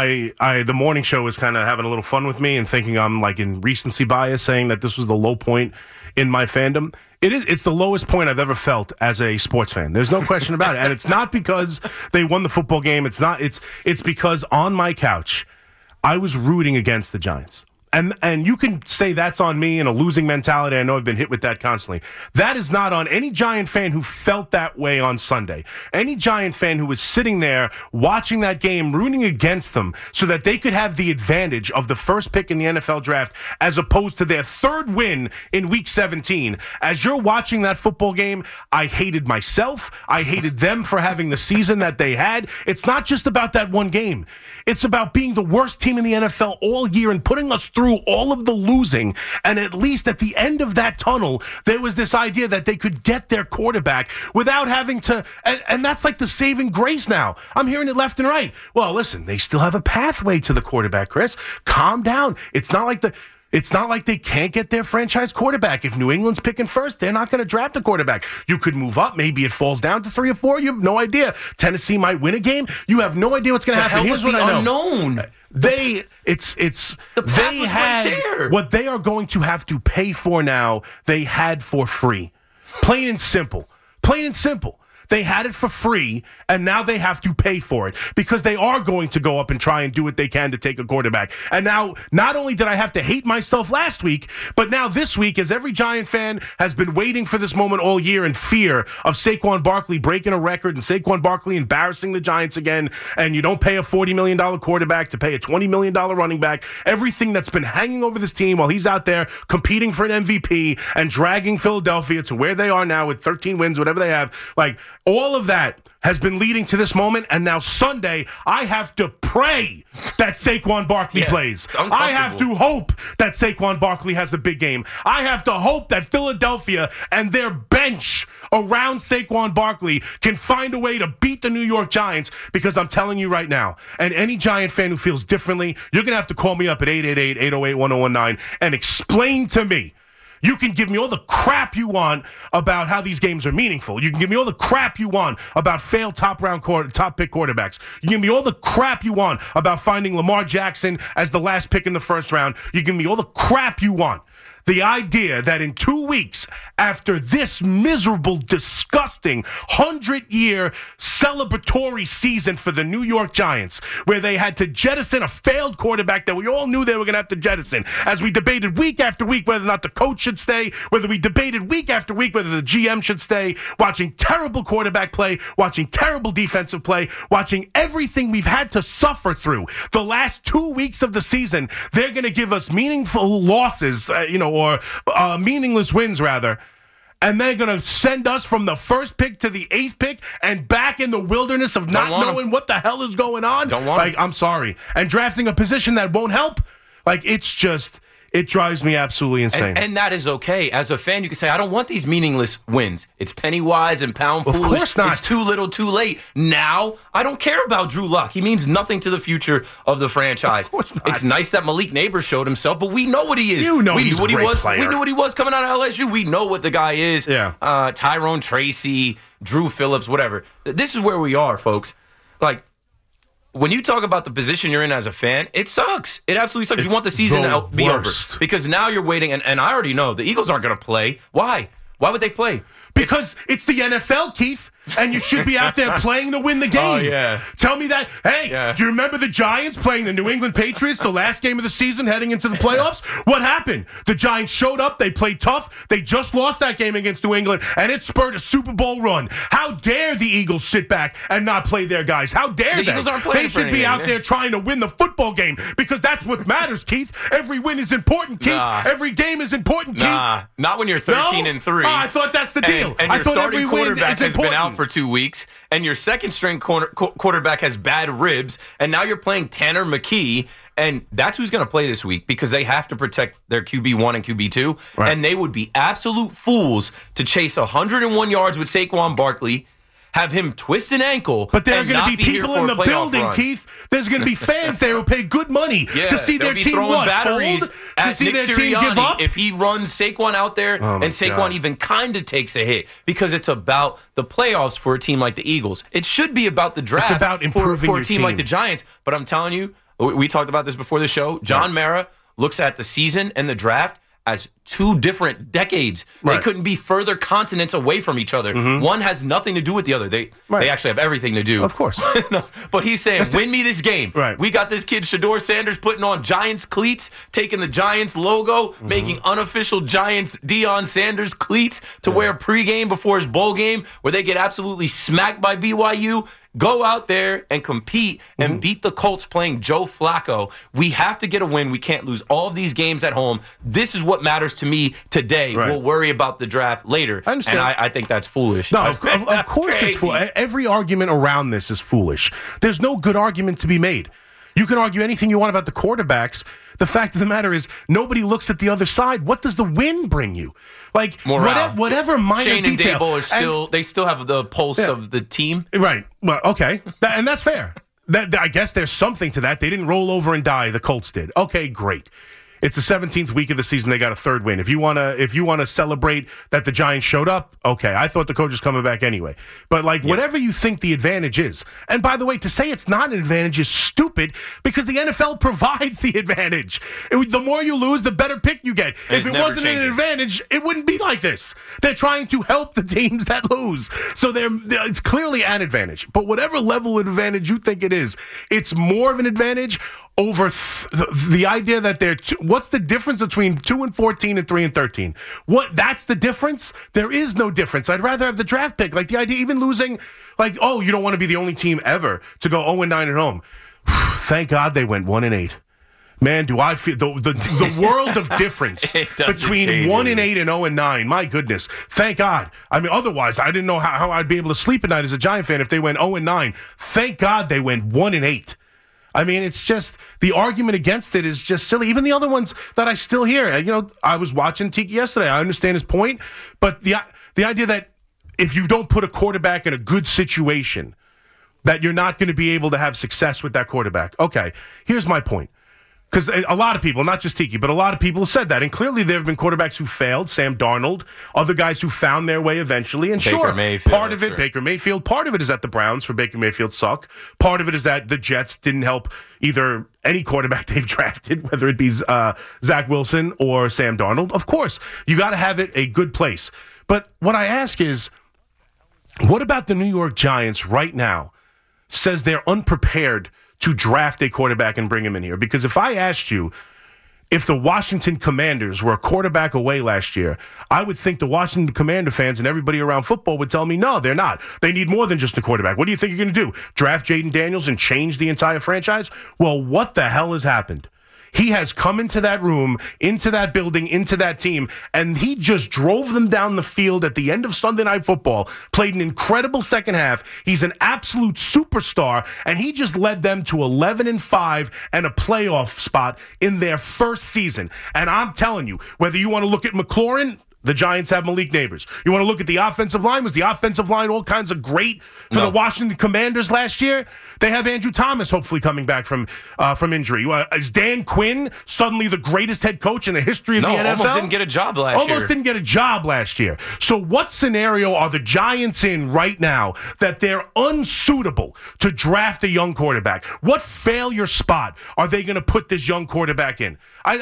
the morning show was kind of having a little fun with me and thinking I'm like in recency bias, saying that this was the low point in my fandom. It's the lowest point I've ever felt as a sports fan. There's no question about it. And it's not because they won the football game. It's because on my couch, I was rooting against the Giants. And you can say that's on me and a losing mentality. I know I've been hit with that constantly. That is not on any Giant fan who felt that way on Sunday. Any Giant fan who was sitting there watching that game, rooting against them so that they could have the advantage of the first pick in the NFL draft as opposed to their third win in Week 17. As you're watching that football game, I hated myself. I hated them for having the season that they had. It's not just about that one game. It's about being the worst team in the NFL all year and putting us through all of the losing, and at least at the end of that tunnel, there was this idea that they could get their quarterback without having to, and that's like the saving grace now. I'm hearing it left and right. Well, listen, they still have a pathway to the quarterback, Chris. Calm down. It's not like they can't get their franchise quarterback. If New England's picking first, they're not going to draft a quarterback. You could move up. Maybe it falls down to 3 or 4. You have no idea. Tennessee might win a game. You have no idea what's going to happen. Here's what I know. Unknown. They right there. What they are going to have to pay for now, they had for free. Plain and simple. Plain and simple. They had it for free, and now they have to pay for it because they are going to go up and try and do what they can to take a quarterback. And now, not only did I have to hate myself last week, but now this week, as every Giant fan has been waiting for this moment all year in fear of Saquon Barkley breaking a record and Saquon Barkley embarrassing the Giants again, and you don't pay a $40 million quarterback to pay a $20 million running back, everything that's been hanging over this team while he's out there competing for an MVP and dragging Philadelphia to where they are now with 13 wins, whatever they have, like, all of that has been leading to this moment, and now Sunday, I have to pray that Saquon Barkley plays. I have to hope that Saquon Barkley has a big game. I have to hope that Philadelphia and their bench around Saquon Barkley can find a way to beat the New York Giants, because I'm telling you right now, and any Giant fan who feels differently, you're going to have to call me up at 888-808-1019 and explain to me. You can give me all the crap you want about how these games are meaningful. You can give me all the crap you want about failed top pick quarterbacks. You can give me all the crap you want about finding Lamar Jackson as the last pick in the first round. You can give me all the crap you want. The idea that in 2 weeks, after this miserable, disgusting 100-year celebratory season for the New York Giants, where they had to jettison a failed quarterback that we all knew they were going to have to jettison, as we debated week after week whether or not the coach should stay, whether we debated week after week whether the GM should stay, watching terrible quarterback play, watching terrible defensive play, watching everything we've had to suffer through the last 2 weeks of the season, they're going to give us meaningful losses, or meaningless wins, rather. And they're going to send us from the first pick to the 8th pick and back in the wilderness of not knowing what the hell is going on. I'm sorry. And drafting a position that won't help. It drives me absolutely insane. And that is okay. As a fan, you can say, I don't want these meaningless wins. It's penny wise and pound foolish. Of course not. It's too little, too late. Now, I don't care about Drew Lock. He means nothing to the future of the franchise. Of course not. It's nice that Malik Neighbors showed himself, but we know what he is. You know he's a great player. We knew what he was coming out of LSU. We know what the guy is. Yeah. Tyrone Tracy, Drew Phillips, whatever. This is where we are, folks. When you talk about the position you're in as a fan, it sucks. It absolutely sucks. You want the season to be over. Because now you're waiting, and I already know the Eagles aren't going to play. Why? Why would they play? Because it's the NFL, Keith, and you should be out there playing to win the game. Oh, yeah. Tell me that. Hey, do you remember the Giants playing the New England Patriots the last game of the season heading into the playoffs? What happened? The Giants showed up. They played tough. They just lost that game against New England, and it spurred a Super Bowl run. How dare the Eagles sit back and not play their guys? How dare they? The Eagles aren't playing. They should be out there trying to win the football game, because that's what matters, Keith. Every win is important, Keith. Every game is important, Keith. Not when you're 13-3. I thought that's the deal. And your starting quarterback has been out for 2 weeks, and your second-string quarterback has bad ribs, and now you're playing Tanner McKee, and that's who's going to play this week, because they have to protect their QB1 and QB2, right. And they would be absolute fools to chase 101 yards with Saquon Barkley, have him twist an ankle, but there are going to be people in the building, run. Keith. There's going to be fans there who pay good money to see their team throwing batteries fold, at to see Nick their team give up. If he runs Saquon out there, and Saquon even kind of takes a hit, because it's about the playoffs for a team like the Eagles. It should be about the draft it's about improving for a team like the Giants. But I'm telling you, we talked about this before the show. John Mara looks at the season and the draft as 2 different decades. Right. They couldn't be further continents away from each other. One has nothing to do with the other. They actually have everything to do. Of course. No, but he's saying, win me this game. Right. We got this kid, Shedeur Sanders, putting on Giants cleats, taking the Giants logo, making unofficial Giants Deion Sanders cleats to wear pregame before his bowl game, where they get absolutely smacked by BYU. Go out there and compete and beat the Colts playing Joe Flacco. We have to get a win. We can't lose all of these games at home. This is what matters to me today. Right. We'll worry about the draft later. I understand. And I think that's foolish. No, of course it's foolish. Every argument around this is foolish. There's no good argument to be made. You can argue anything you want about the quarterbacks. The fact of the matter is, nobody looks at the other side. What does the win bring you? Like, whatever minor Shane and detail. Dable are still have the pulse of the team. Right. Well, okay. And that's fair. I guess there's something to that. They didn't roll over and die. The Colts did. Okay, great. It's the 17th week of the season. They got a 3rd win. If you wanna celebrate that the Giants showed up, okay. I thought the coach was coming back anyway. But whatever you think the advantage is, and by the way, to say it's not an advantage is stupid because the NFL provides the advantage. The more you lose, the better pick you get. If it wasn't an advantage, it wouldn't be like this. They're trying to help the teams that lose, so it's clearly an advantage. But whatever level of advantage you think it is, it's more of an advantage over the idea that what's the difference between 2-14 and 3-13? That's the difference? There is no difference. I'd rather have the draft pick. Like the idea, even losing, you don't want to be the only team ever to go 0-9 at home. Thank God they went 1-8. Man, do I feel the world of difference between 1-8 and 0-9. My goodness. Thank God. I mean, otherwise, I didn't know how I'd be able to sleep at night as a Giant fan if they went 0-9. Thank God they went 1-8. I mean, it's just the argument against it is just silly. Even the other ones that I still hear. I was watching Tiki yesterday. I understand his point, but the idea that if you don't put a quarterback in a good situation, that you're not going to be able to have success with that quarterback. Okay, here's my point. Because a lot of people, not just Tiki, but a lot of people have said that. And clearly there have been quarterbacks who failed, Sam Darnold, other guys who found their way eventually. And Baker Mayfield, part of it, Baker Mayfield, part of it is that the Browns for Baker Mayfield suck. Part of it is that the Jets didn't help either any quarterback they've drafted, whether it be Zach Wilson or Sam Darnold. Of course, you got to have it a good place. But what I ask is, what about the New York Giants right now says they're unprepared to draft a quarterback and bring him in here? Because if I asked you if the Washington Commanders were a quarterback away last year, I would think the Washington Commander fans and everybody around football would tell me, no, they're not. They need more than just a quarterback. What do you think you're going to do? Draft Jaden Daniels and change the entire franchise? Well, what the hell has happened? He has come into that room, into that building, into that team, and he just drove them down the field at the end of Sunday Night Football, played an incredible second half. He's an absolute superstar, and he just led them to 11-5 and a playoff spot in their first season. And I'm telling you, whether you want to look at McLaurin, the Giants have Malik Neighbors. You want to look at the offensive line? Was the offensive line all kinds of great for the Washington Commanders last year? They have Andrew Thomas hopefully coming back from injury. Is Dan Quinn suddenly the greatest head coach in the history of the NFL? Almost didn't get a job last year. Almost didn't get a job last year. So what scenario are the Giants in right now that they're unsuitable to draft a young quarterback? What failure spot are they going to put this young quarterback in?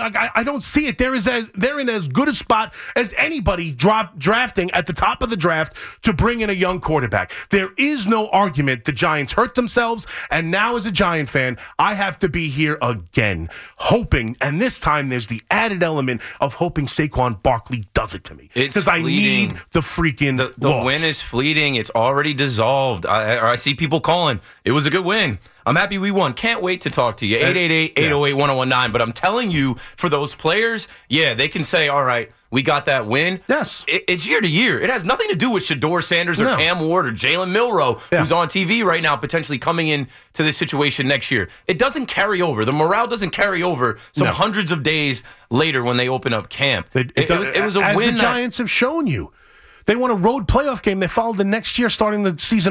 I don't see it. They're in as good a spot as anybody drafting at the top of the draft to bring in a young quarterback. There is no argument the Giants hurt themselves, and now as a Giant fan, I have to be here again, hoping, and this time there's the added element of hoping Saquon Barkley does it to me. Because I need the freaking The win is fleeting. It's already dissolved. I see people calling. It was a good win. I'm happy we won. Can't wait to talk to you. 888-808-1019. But I'm telling you, for those players, they can say, all right, we got that win. Yes. It's year to year. It has nothing to do with Shedeur Sanders or Cam Ward or Jalen Milroe, who's on TV right now, potentially coming in to this situation next year. It doesn't carry over. The morale doesn't carry over hundreds of days later when they open up camp. It was a as win. The Giants have shown you. They won a road playoff game. They followed the next year, starting the season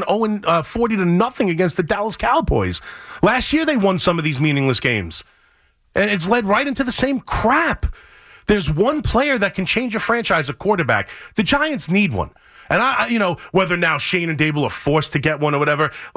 40-0 against the Dallas Cowboys. Last year, they won some of these meaningless games. And it's led right into the same crap. There's one player that can change a franchise, a quarterback. The Giants need one. And, whether now Shane and Dable are forced to get one or whatever,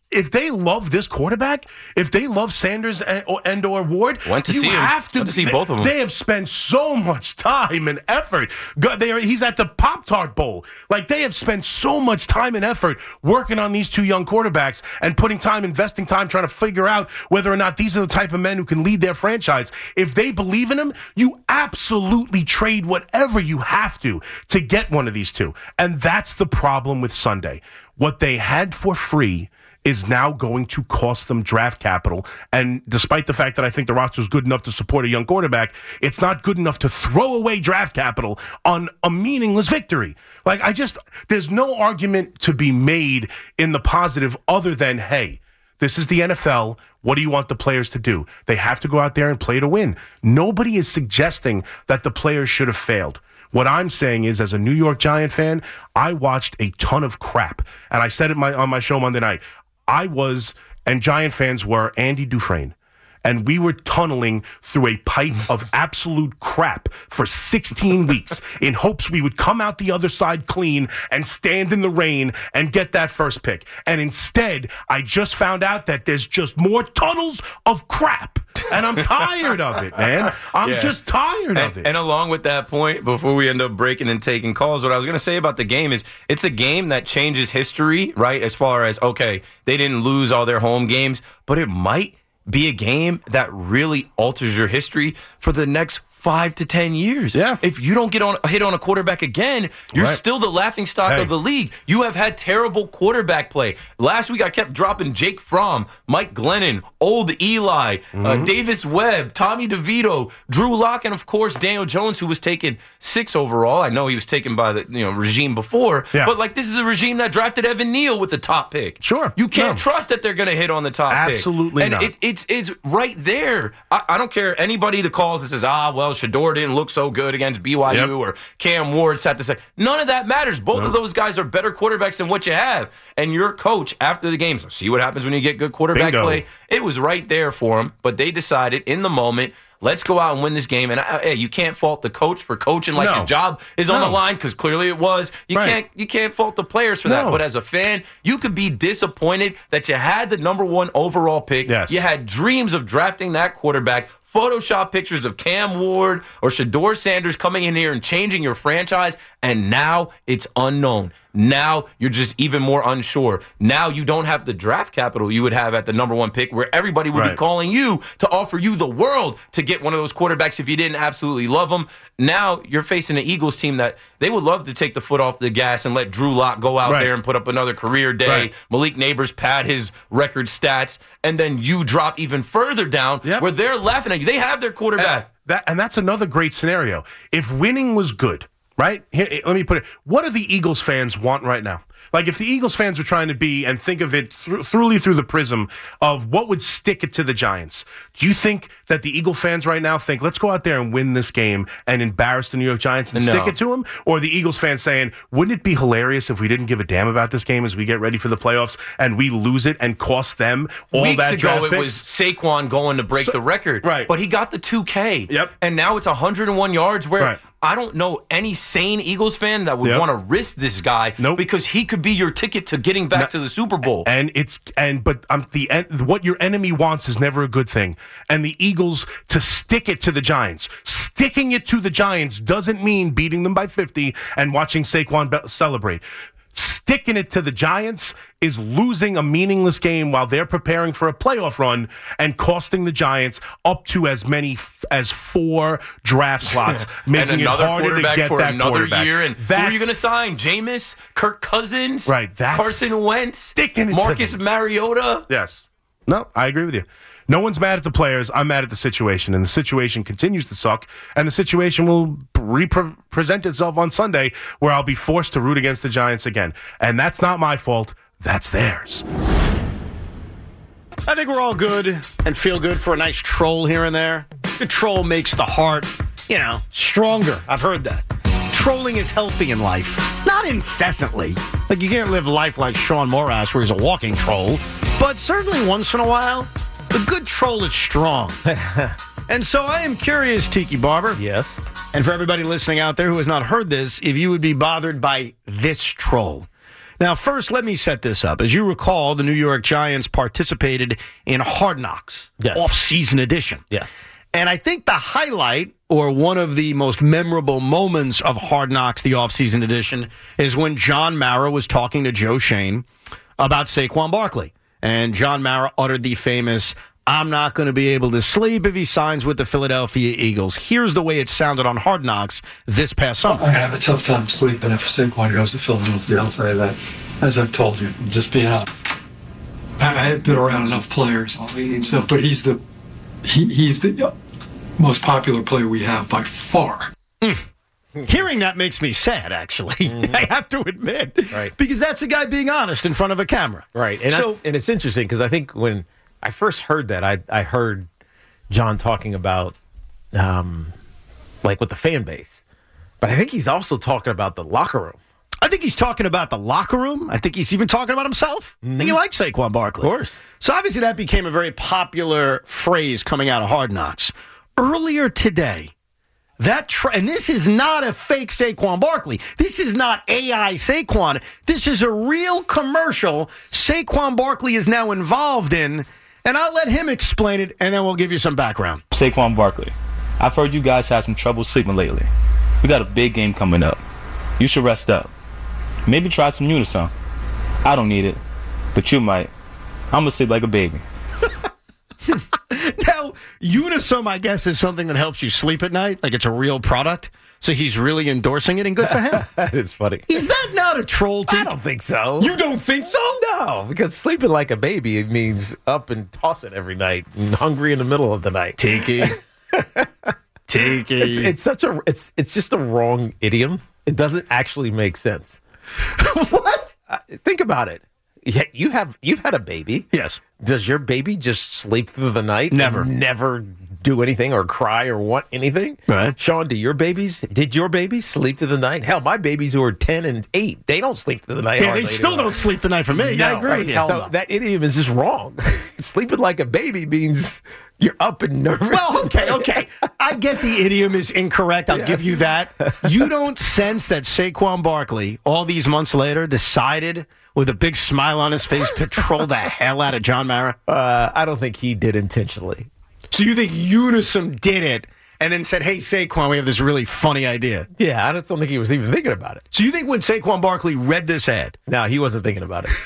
if they love this quarterback, if they love Sanders and or Ward, Went to see both of them. They have spent so much time and effort. He's at the Pop-Tart Bowl. Like, they have spent so much time and effort working on these two young quarterbacks and investing time trying to figure out whether or not these are the type of men who can lead their franchise. If they believe in them, you absolutely trade whatever you have to get one of these two. And that's the problem with Sunday. What they had for free is now going to cost them draft capital. And despite the fact that I think the roster is good enough to support a young quarterback, it's not good enough to throw away draft capital on a meaningless victory. Like, there's no argument to be made in the positive other than, hey, this is the NFL. What do you want the players to do? They have to go out there and play to win. Nobody is suggesting that the players should have failed. What I'm saying is, as a New York Giant fan, I watched a ton of crap. And I said it on my show Monday night. I was, and Giant fans were, Andy Dufresne. And we were tunneling through a pipe of absolute crap for 16 weeks in hopes we would come out the other side clean and stand in the rain and get that first pick. And instead, I just found out that there's just more tunnels of crap. And I'm tired of it, man. I'm just tired of it. And along with that point, before we end up breaking and taking calls, what I was going to say about the game is it's a game that changes history, right? As far as, okay, they didn't lose all their home games, but it might be a game that really alters your history for the next 5 to 10 years. Yeah. If you don't hit on a quarterback again, you're still the laughingstock of the league. You have had terrible quarterback play. Last week I kept dropping Jake Fromm, Mike Glennon, Old Eli, Davis Webb, Tommy DeVito, Drew Lock, and of course Daniel Jones, who was taken 6 overall. I know he was taken by the regime before, but like, this is a regime that drafted Evan Neal with the top pick. Sure. You can't trust that they're going to hit on the top pick. Absolutely not. And it's right there. I don't care anybody that calls and says, well, Shador didn't look so good against BYU or Cam Ward sat to say. None of that matters. Both of those guys are better quarterbacks than what you have. And your coach, after the game, so see what happens when you get good quarterback play. It was right there for him, but they decided in the moment, let's go out and win this game. And you can't fault the coach for coaching like his job is on the line, because clearly it was. You can't fault the players for that. But as a fan, you could be disappointed that you had the number 1 overall pick. Yes. You had dreams of drafting that quarterback. Photoshop pictures of Cam Ward or Shador Sanders coming in here and changing your franchise, and now it's unknown. Now you're just even more unsure. Now you don't have the draft capital you would have at the number 1 pick, where everybody would be calling you to offer you the world to get one of those quarterbacks if you didn't absolutely love them. Now you're facing an Eagles team that they would love to take the foot off the gas and let Drew Lock go out there and put up another career day. Malik Neighbors pad his record stats, and then you drop even further down where they're laughing at you. They have their quarterback. And that's another great scenario. If winning was good, right? Here, let me put it. What do the Eagles fans want right now? Like, if the Eagles fans were trying to be and think of it through the prism of what would stick it to the Giants, do you think that the Eagle fans right now think, let's go out there and win this game and embarrass the New York Giants and stick it to them? Or the Eagles fans saying, wouldn't it be hilarious if we didn't give a damn about this game as we get ready for the playoffs and we lose it and cost them all Weeks that draft ago, it picks? was Saquon going to break the record. But he got the 2K. Yep. And now it's 101 yards where I don't know any sane Eagles fan that would want to risk this guy because he could be your ticket to getting back to the Super Bowl. But what your enemy wants is never a good thing. And the Eagles to stick it to the Giants. Sticking it to the Giants doesn't mean beating them by 50 and watching Saquon celebrate. Sticking it to the Giants is losing a meaningless game while they're preparing for a playoff run and costing the Giants up to as many as 4 draft slots, making and another it harder quarterback to get for that another quarterback. year. And who are you going to sign? Jameis, Kirk Cousins, Carson Wentz, sticking it Marcus Mariota. Yes. No, I agree with you. No one's mad at the players. I'm mad at the situation, and the situation continues to suck, and the situation will present itself on Sunday where I'll be forced to root against the Giants again. And that's not my fault. That's theirs. I think we're all good and feel good for a nice troll here and there. Good troll makes the heart, stronger. I've heard that. Trolling is healthy in life. Not incessantly. Like, you can't live life like Sean Morash, where he's a walking troll. But certainly once in a while, the good troll is strong. And so I am curious, Tiki Barber. Yes. And for everybody listening out there who has not heard this, if you would be bothered by this troll. Now, first, let me set this up. As you recall, the New York Giants participated in Hard Knocks, off-season edition. Yes. And I think the highlight, or one of the most memorable moments of Hard Knocks, the off-season edition, is when John Mara was talking to Joe Schoen about Saquon Barkley. And John Mara uttered the famous, "I'm not going to be able to sleep if he signs with the Philadelphia Eagles." Here's the way it sounded on Hard Knocks this past summer. I'm going to have a tough time sleeping if Saquon goes to Philadelphia, I'll tell you that. As I've told you, just being honest. I've been around enough players and stuff, but he's the most popular player we have by far. Hearing that makes me sad, actually. I have to admit. Right. Because that's a guy being honest in front of a camera. Right. And, and it's interesting because I think when I first heard that, I heard John talking about, like, with the fan base. But I think he's also talking about the locker room. I think he's talking about the locker room. I think he's even talking about himself. I think he likes Saquon Barkley. Of course. So obviously that became a very popular phrase coming out of Hard Knocks. Earlier today, and this is not a fake Saquon Barkley. This is not AI Saquon. This is a real commercial Saquon Barkley is now involved in, and I'll let him explain it, and then we'll give you some background. Saquon Barkley, I've heard you guys have some trouble sleeping lately. We got a big game coming up. You should rest up. Maybe try some Unison. I don't need it, but you might. I'm going to sleep like a baby. Now, Unisum, I guess, is something that helps you sleep at night. Like it's a real product. So he's really endorsing it, and good for him. That is funny. Is that not a troll team? I don't think so. You don't think so? No, because sleeping like a baby, it means up and tossing every night and hungry in the middle of the night. Tiki. It's just a wrong idiom. It doesn't actually make sense. What? Think about it. You've had a baby. Yes. Does your baby just sleep through the night? Never. Never do anything or cry or want anything? Right. Sean, did your babies sleep through the night? Hell, my babies who are 10 and 8, they don't sleep through the night. Yeah, they still don't sleep the night for me. No, I agree with you. So that idiom is just wrong. Sleeping like a baby means you're up and nervous. Well, okay. I get the idiom is incorrect. I'll give you that. You don't sense that Saquon Barkley, all these months later, decided with a big smile on his face to troll the hell out of John Mara? I don't think he did intentionally. So you think Unisum did it and then said, hey, Saquon, we have this really funny idea? Yeah, I don't think he was even thinking about it. So you think when Saquon Barkley read this ad? No, he wasn't thinking about it.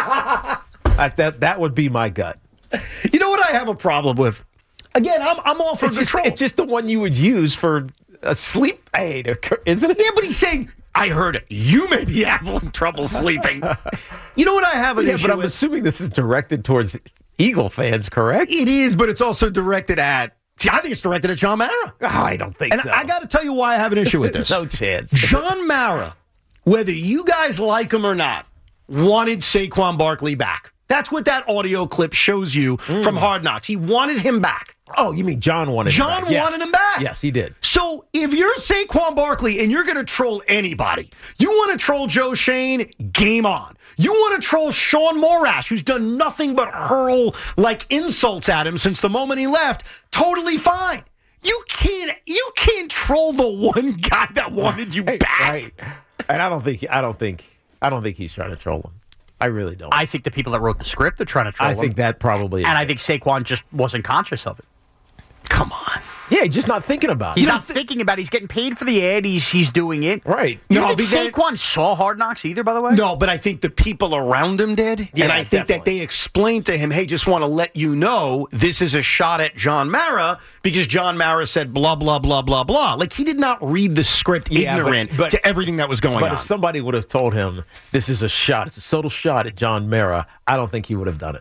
That would be my gut. You know what I have a problem with? Again, I'm all for the troll. It's just the one you would use for a sleep aid, isn't it? Yeah, but he's saying, I heard you may be having trouble sleeping. You know what I have an issue but I'm with? assuming this is directed towards Eagle fans, correct? It is, but it's also directed at... See, I think it's directed at John Mara. Oh, I don't think so. And I got to tell you why I have an issue with this. No chance. John Mara, whether you guys like him or not, wanted Saquon Barkley back. That's what that audio clip shows you from Hard Knocks. He wanted him back. Oh, you mean John wanted him back? John wanted him back. Yes, he did. So if you're Saquon Barkley and you're going to troll anybody, you want to troll Joe Schoen, game on. You want to troll Sean Morash, who's done nothing but hurl like insults at him since the moment he left, totally fine. You can't troll the one guy that wanted you back. Right. And I don't think he's trying to troll him. I really don't. I think the people that wrote the script are trying to troll him. I think that probably is. And I think Saquon just wasn't conscious of it. Come on. Yeah, he's just not thinking about it. He's not thinking about it. He's getting paid for the ad. He's doing it. Right. You don't think Saquon saw Hard Knocks either, by the way? No, but I think the people around him did. Yeah, and I think that they explained to him, hey, just want to let you know this is a shot at John Mara because John Mara said blah, blah, blah, blah, blah. Like, he did not read the script ignorant to everything that was going on. But if somebody would have told him this is a shot, it's a subtle shot at John Mara, I don't think he would have done it.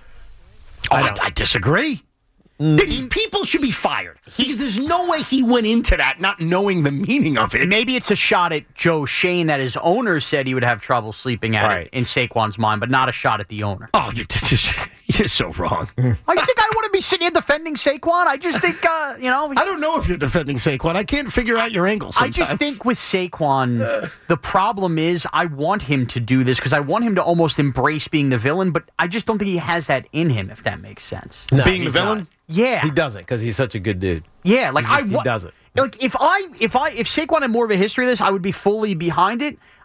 I disagree. These people should be fired because there's no way he went into that not knowing the meaning of it. Maybe it's a shot at Joe Schoen that his owner said he would have trouble sleeping at it in Saquon's mind, but not a shot at the owner. Oh, you're so wrong. I think I want to be sitting here defending Saquon. I just think, I don't know if you're defending Saquon. I can't figure out your angle sometimes. I just think with Saquon, the problem is I want him to do this because I want him to almost embrace being the villain, but I just don't think he has that in him, if that makes sense. No, being the villain? Not. Yeah. He doesn't because he's such a good dude. Yeah, like he doesn't. Like if Saquon had more of a history of this, I would be fully behind it.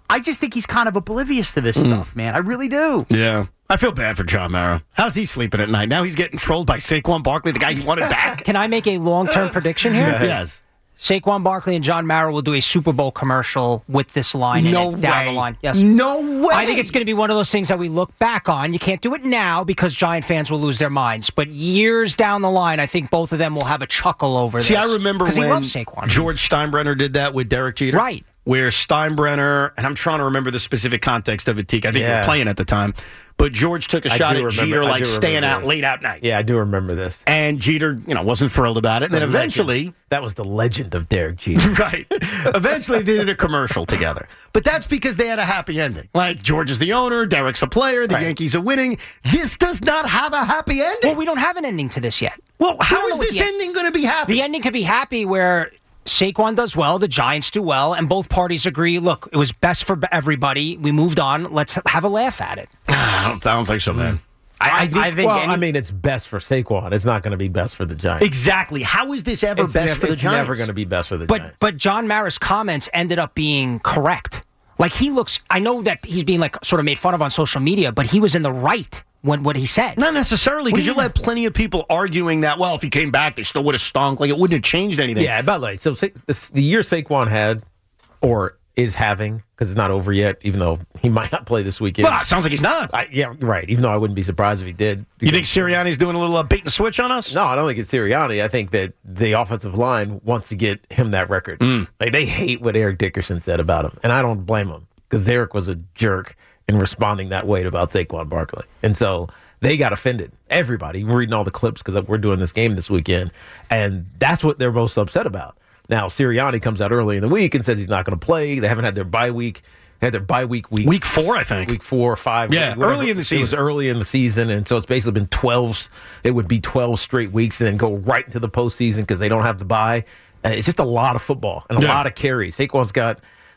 I just think he's kind of oblivious to this stuff, man. I really do. Yeah. I feel bad for John Mara. How's he sleeping at night? Now he's getting trolled by Saquon Barkley, the guy he wanted back. Can I make a long-term prediction here? Yes. Saquon Barkley and John Mara will do a Super Bowl commercial with this line in it down the line. Yes. No way. I think it's going to be one of those things that we look back on. You can't do it now because Giant fans will lose their minds. But years down the line, I think both of them will have a chuckle over this. See, I remember when he loves Saquon. George Steinbrenner did that with Derek Jeter. Right. Where Steinbrenner, and I'm trying to remember the specific context of it, Teak. I think you were playing at the time. But George took a shot at Jeter, like staying out late at night. Yeah, I do remember this. And Jeter, wasn't thrilled about it. And then eventually... That was the legend of Derek Jeter. Right. Eventually, they did a commercial together. But that's because they had a happy ending. Like, George is the owner, Derek's a player, the Yankees are winning. This does not have a happy ending. Well, we don't have an ending to this yet. Well, how is this ending going to be happy? The ending could be happy where Saquon does well, the Giants do well, and both parties agree, look, it was best for everybody. We moved on. Let's have a laugh at it. I don't think so, man. I think it's best for Saquon. It's not going to be best for the Giants. Exactly. How is this ever best for the Giants? It's never going to be best for the Giants. But John Mara's comments ended up being correct. Like, he looks, I know that he's being like sort of made fun of on social media, but he was in the right when what he said. Not necessarily, because you'll have plenty of people arguing that, well, if he came back, they still would have stunk. Like, it wouldn't have changed anything. Yeah, but like, so the year Saquon had, or is having, because it's not over yet, even though he might not play this weekend. Well, it sounds like he's not. Yeah, right. Even though I wouldn't be surprised if he did. You think Sirianni's doing a little bait and switch on us? No, I don't think it's Sirianni. I think that the offensive line wants to get him that record. Like, they hate what Eric Dickerson said about him, and I don't blame him, because Eric was a jerk in responding that way about Saquon Barkley. And so they got offended. Everybody. We're reading all the clips because we're doing this game this weekend, and that's what they're most upset about. Now, Sirianni comes out early in the week and says he's not going to play. They haven't had their bye week. They had their bye week. Week 4, I think. Week 4 or 5. Yeah, early in the season. It was early in the season, and so it's basically been 12. It would be 12 straight weeks and then go right into the postseason because they don't have the bye. It's just a lot of football and a lot of carries. Saquon's got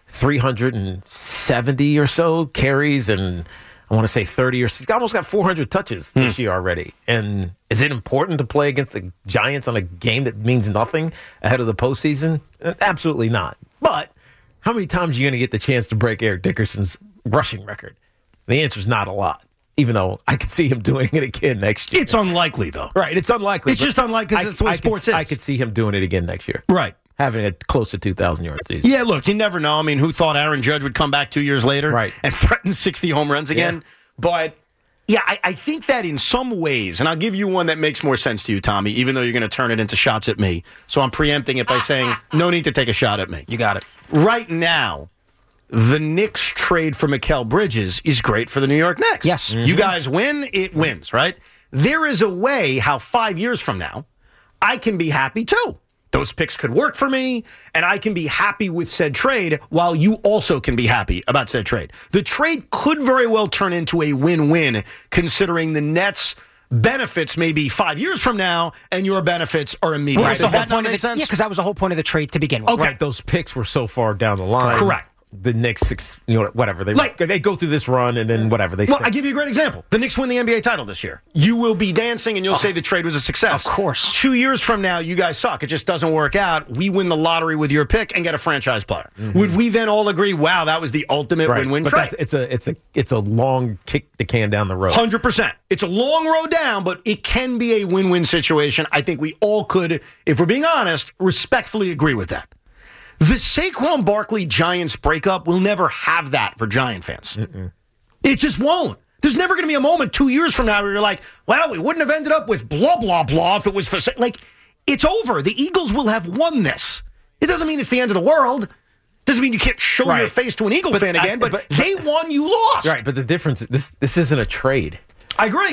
370 or so carries, and I want to say 30 or he's almost got 400 touches this year already. And is it important to play against the Giants on a game that means nothing ahead of the postseason? Absolutely not. But how many times are you going to get the chance to break Eric Dickerson's rushing record? The answer is not a lot, even though I could see him doing it again next year. It's unlikely, though. Right, it's unlikely. It's just unlikely because it's what sports is. I could see him doing it again next year. Right. Having a close to 2,000-yard season. Yeah, look, you never know. I mean, who thought Aaron Judge would come back 2 years later and threaten 60 home runs again? Yeah. But, yeah, I think that in some ways, and I'll give you one that makes more sense to you, Tommy, even though you're going to turn it into shots at me. So I'm preempting it by saying, no need to take a shot at me. You got it. Right now, the Knicks trade for Mikal Bridges is great for the New York Knicks. Yes. You guys win, it wins, right? There is a way how 5 years from now, I can be happy too. Those picks could work for me, and I can be happy with said trade while you also can be happy about said trade. The trade could very well turn into a win-win, considering the Nets' benefits may be 5 years from now, and your benefits are immediate. Right. Does that not make sense? Yeah, because that was the whole point of the trade to begin with. Okay. Right, those picks were so far down the line. Correct. The Knicks, whatever. They go through this run and then whatever. Well, I'll give you a great example. The Knicks win the NBA title this year. You will be dancing and you'll say the trade was a success. Of course. 2 years from now, you guys suck. It just doesn't work out. We win the lottery with your pick and get a franchise player. Mm-hmm. Would we then all agree, wow, that was the ultimate win-win trade? It's a long kick the can down the road. 100%. It's a long road down, but it can be a win-win situation. I think we all could, if we're being honest, respectfully agree with that. The Saquon Barkley Giants breakup will never have that for Giant fans. Mm-mm. It just won't. There's never going to be a moment 2 years from now where you're like, well, we wouldn't have ended up with blah, blah, blah if it was for... Like, it's over. The Eagles will have won this. It doesn't mean it's the end of the world. Doesn't mean you can't show your face to an Eagle fan again, but they won, you lost. Right, but the difference is this isn't a trade. I agree.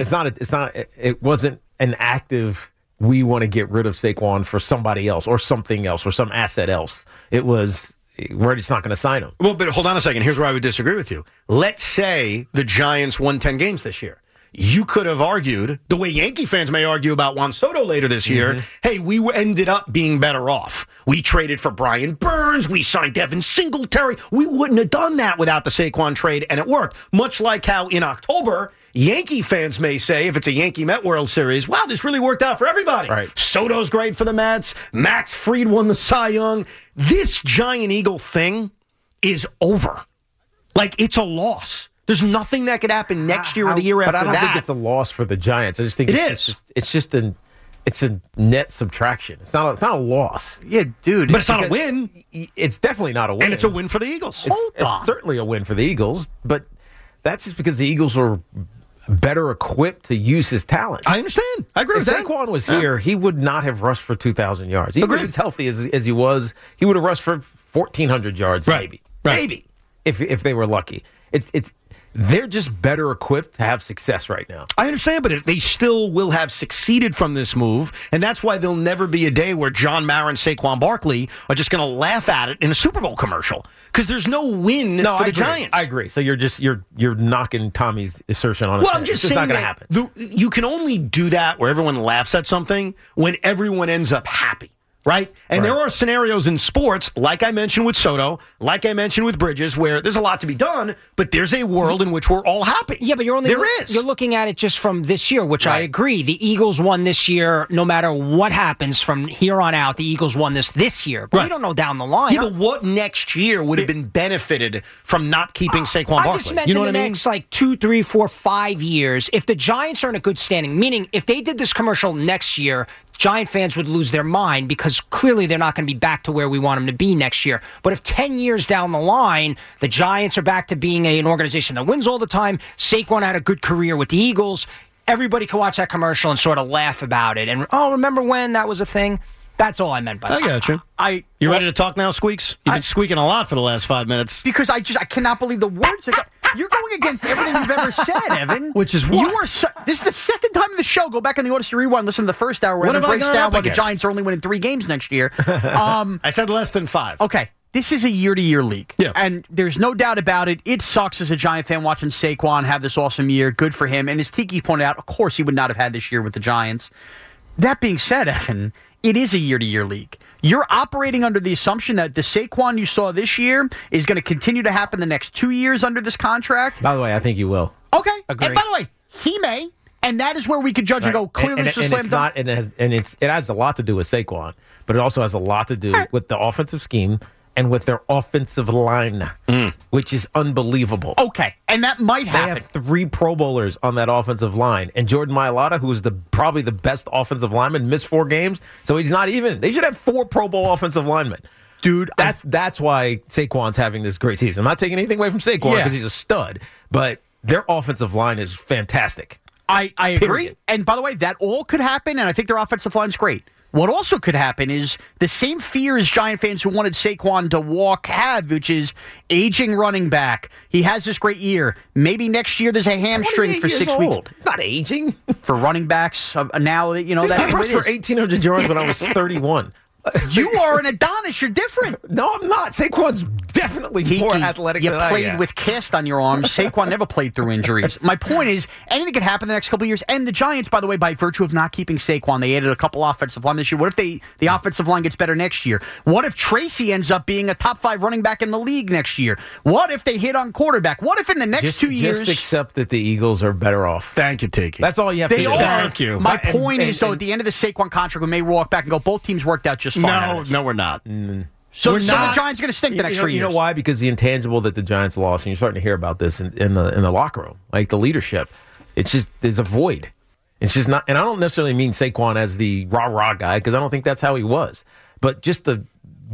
It wasn't an active... We want to get rid of Saquon for somebody else or something else or some asset else. It was, we're just not going to sign him. Well, but hold on a second. Here's where I would disagree with you. Let's say the Giants won 10 games this year. You could have argued, the way Yankee fans may argue about Juan Soto later this year, hey, we ended up being better off. We traded for Brian Burns. We signed Devin Singletary. We wouldn't have done that without the Saquon trade, and it worked. Much like how in October, Yankee fans may say, if it's a Yankee-Met World Series, wow, this really worked out for everybody. Right. Soto's great for the Mets. Max Fried won the Cy Young. This Giant Eagle thing is over. Like, it's a loss. There's nothing that could happen next year or the year after that. But I don't think it's a loss for the Giants. I just think it's just a net subtraction. It's not a loss. Yeah, dude. But it's not a win. It's definitely not a win. And it's a win for the Eagles. It's certainly a win for the Eagles, but that's just because the Eagles were better equipped to use his talent. I understand. I agree with that. If Saquon was here, he would not have rushed for 2,000 yards. Even if he's healthy as he was, he would have rushed for 1,400 yards, maybe. Maybe, if they were lucky. They're just better equipped to have success right now. I understand, but they still will have succeeded from this move, and that's why there'll never be a day where John Mara and Saquon Barkley are just going to laugh at it in a Super Bowl commercial, because there's no win for the Giants. I agree. So you're knocking Tommy's assertion on it. Well, I'm just saying not going that to happen. You can only do that where everyone laughs at something when everyone ends up happy. Right? And there are scenarios in sports, like I mentioned with Soto, like I mentioned with Bridges, where there's a lot to be done, but there's a world in which we're all happy. Yeah, but you're looking at it just from this year, which I agree. The Eagles won this year. No matter what happens from here on out, the Eagles won this year. But we don't know down the line. Yeah, but what next year would have been benefited from not keeping Saquon Barkley? I just meant in the next 2, 3, 4, 5 years, if the Giants are in a good standing, meaning if they did this commercial next year, Giant fans would lose their mind because clearly they're not going to be back to where we want them to be next year. But if 10 years down the line, the Giants are back to being an organization that wins all the time, Saquon had a good career with the Eagles, everybody can watch that commercial and sort of laugh about it. And, remember when that was a thing? That's all I meant by that. I got you. You ready to talk now, Squeaks? You've been squeaking a lot for the last 5 minutes. Because I cannot believe the words. You're going against everything you've ever said, Evan. Which is what? This is the second time in the show. Go back on the Odyssey Rewind, listen to the first hour where Evan breaks down why the Giants are only winning 3 games next year. I said less than 5. Okay. This is a year-to-year league. Yeah. And there's no doubt about it. It sucks as a Giant fan watching Saquon have this awesome year. Good for him. And as Tiki pointed out, of course he would not have had this year with the Giants. That being said, Evan, it is a year-to-year league. You're operating under the assumption that the Saquon you saw this year is going to continue to happen the next 2 years under this contract. By the way, I think you will. Okay. Agreed. And by the way, he may, and that is where we could judge and go, clearly this is slam dunk. It has a lot to do with Saquon, but it also has a lot to do with the offensive scheme and with their offensive line, which is unbelievable. Okay, and that might happen. They have 3 Pro Bowlers on that offensive line, and Jordan Mailata, who is probably the best offensive lineman, missed 4 games, so he's not even. They should have 4 Pro Bowl offensive linemen. Dude, that's why Saquon's having this great season. I'm not taking anything away from Saquon because he's a stud, but their offensive line is fantastic. I agree. And by the way, that all could happen, and I think their offensive line's great. What also could happen is the same fear as Giant fans who wanted Saquon to walk have, which is aging running back. He has this great year. Maybe next year there's a hamstring for 6 weeks. It's not aging. For running backs, now that that's I rushed for 1,800 yards when I was 31. You are an Adonis. You're different. No, I'm not. Saquon's definitely more athletic than I am. You played with cast on your arms. Saquon never played through injuries. My point is, anything could happen the next couple of years. And the Giants, by the way, by virtue of not keeping Saquon, they added a couple offensive line this year. What if the offensive line gets better next year? What if Tracy ends up being a top 5 running back in the league next year? What if they hit on quarterback? What if in the next 2 years... Just accept that the Eagles are better off. Thank you, Tiki. That's all you have to do. Thank you. My point is, though, at the end of the Saquon contract, we may walk back and go, both teams worked out just fine. No, we're not. So the Giants are going to stink the next 3 years. You know why? Because the intangible that the Giants lost, and you're starting to hear about this in the locker room, like the leadership. It's just there's a void. It's just not, and I don't necessarily mean Saquon as the rah guy because I don't think that's how he was. But just the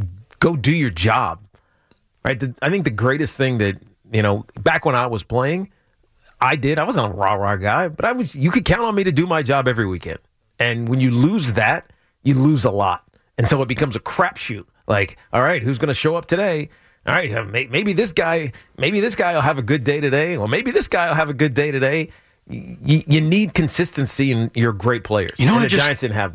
go do your job, right? I think the greatest thing that back when I was playing, I wasn't a rah guy, but you could count on me to do my job every weekend. And when you lose that, you lose a lot. And so it becomes a crapshoot. Like, all right, who's going to show up today? All right, maybe this guy will have a good day today. Or maybe this guy will have a good day today. You need consistency in your great players. You know, and the Giants didn't have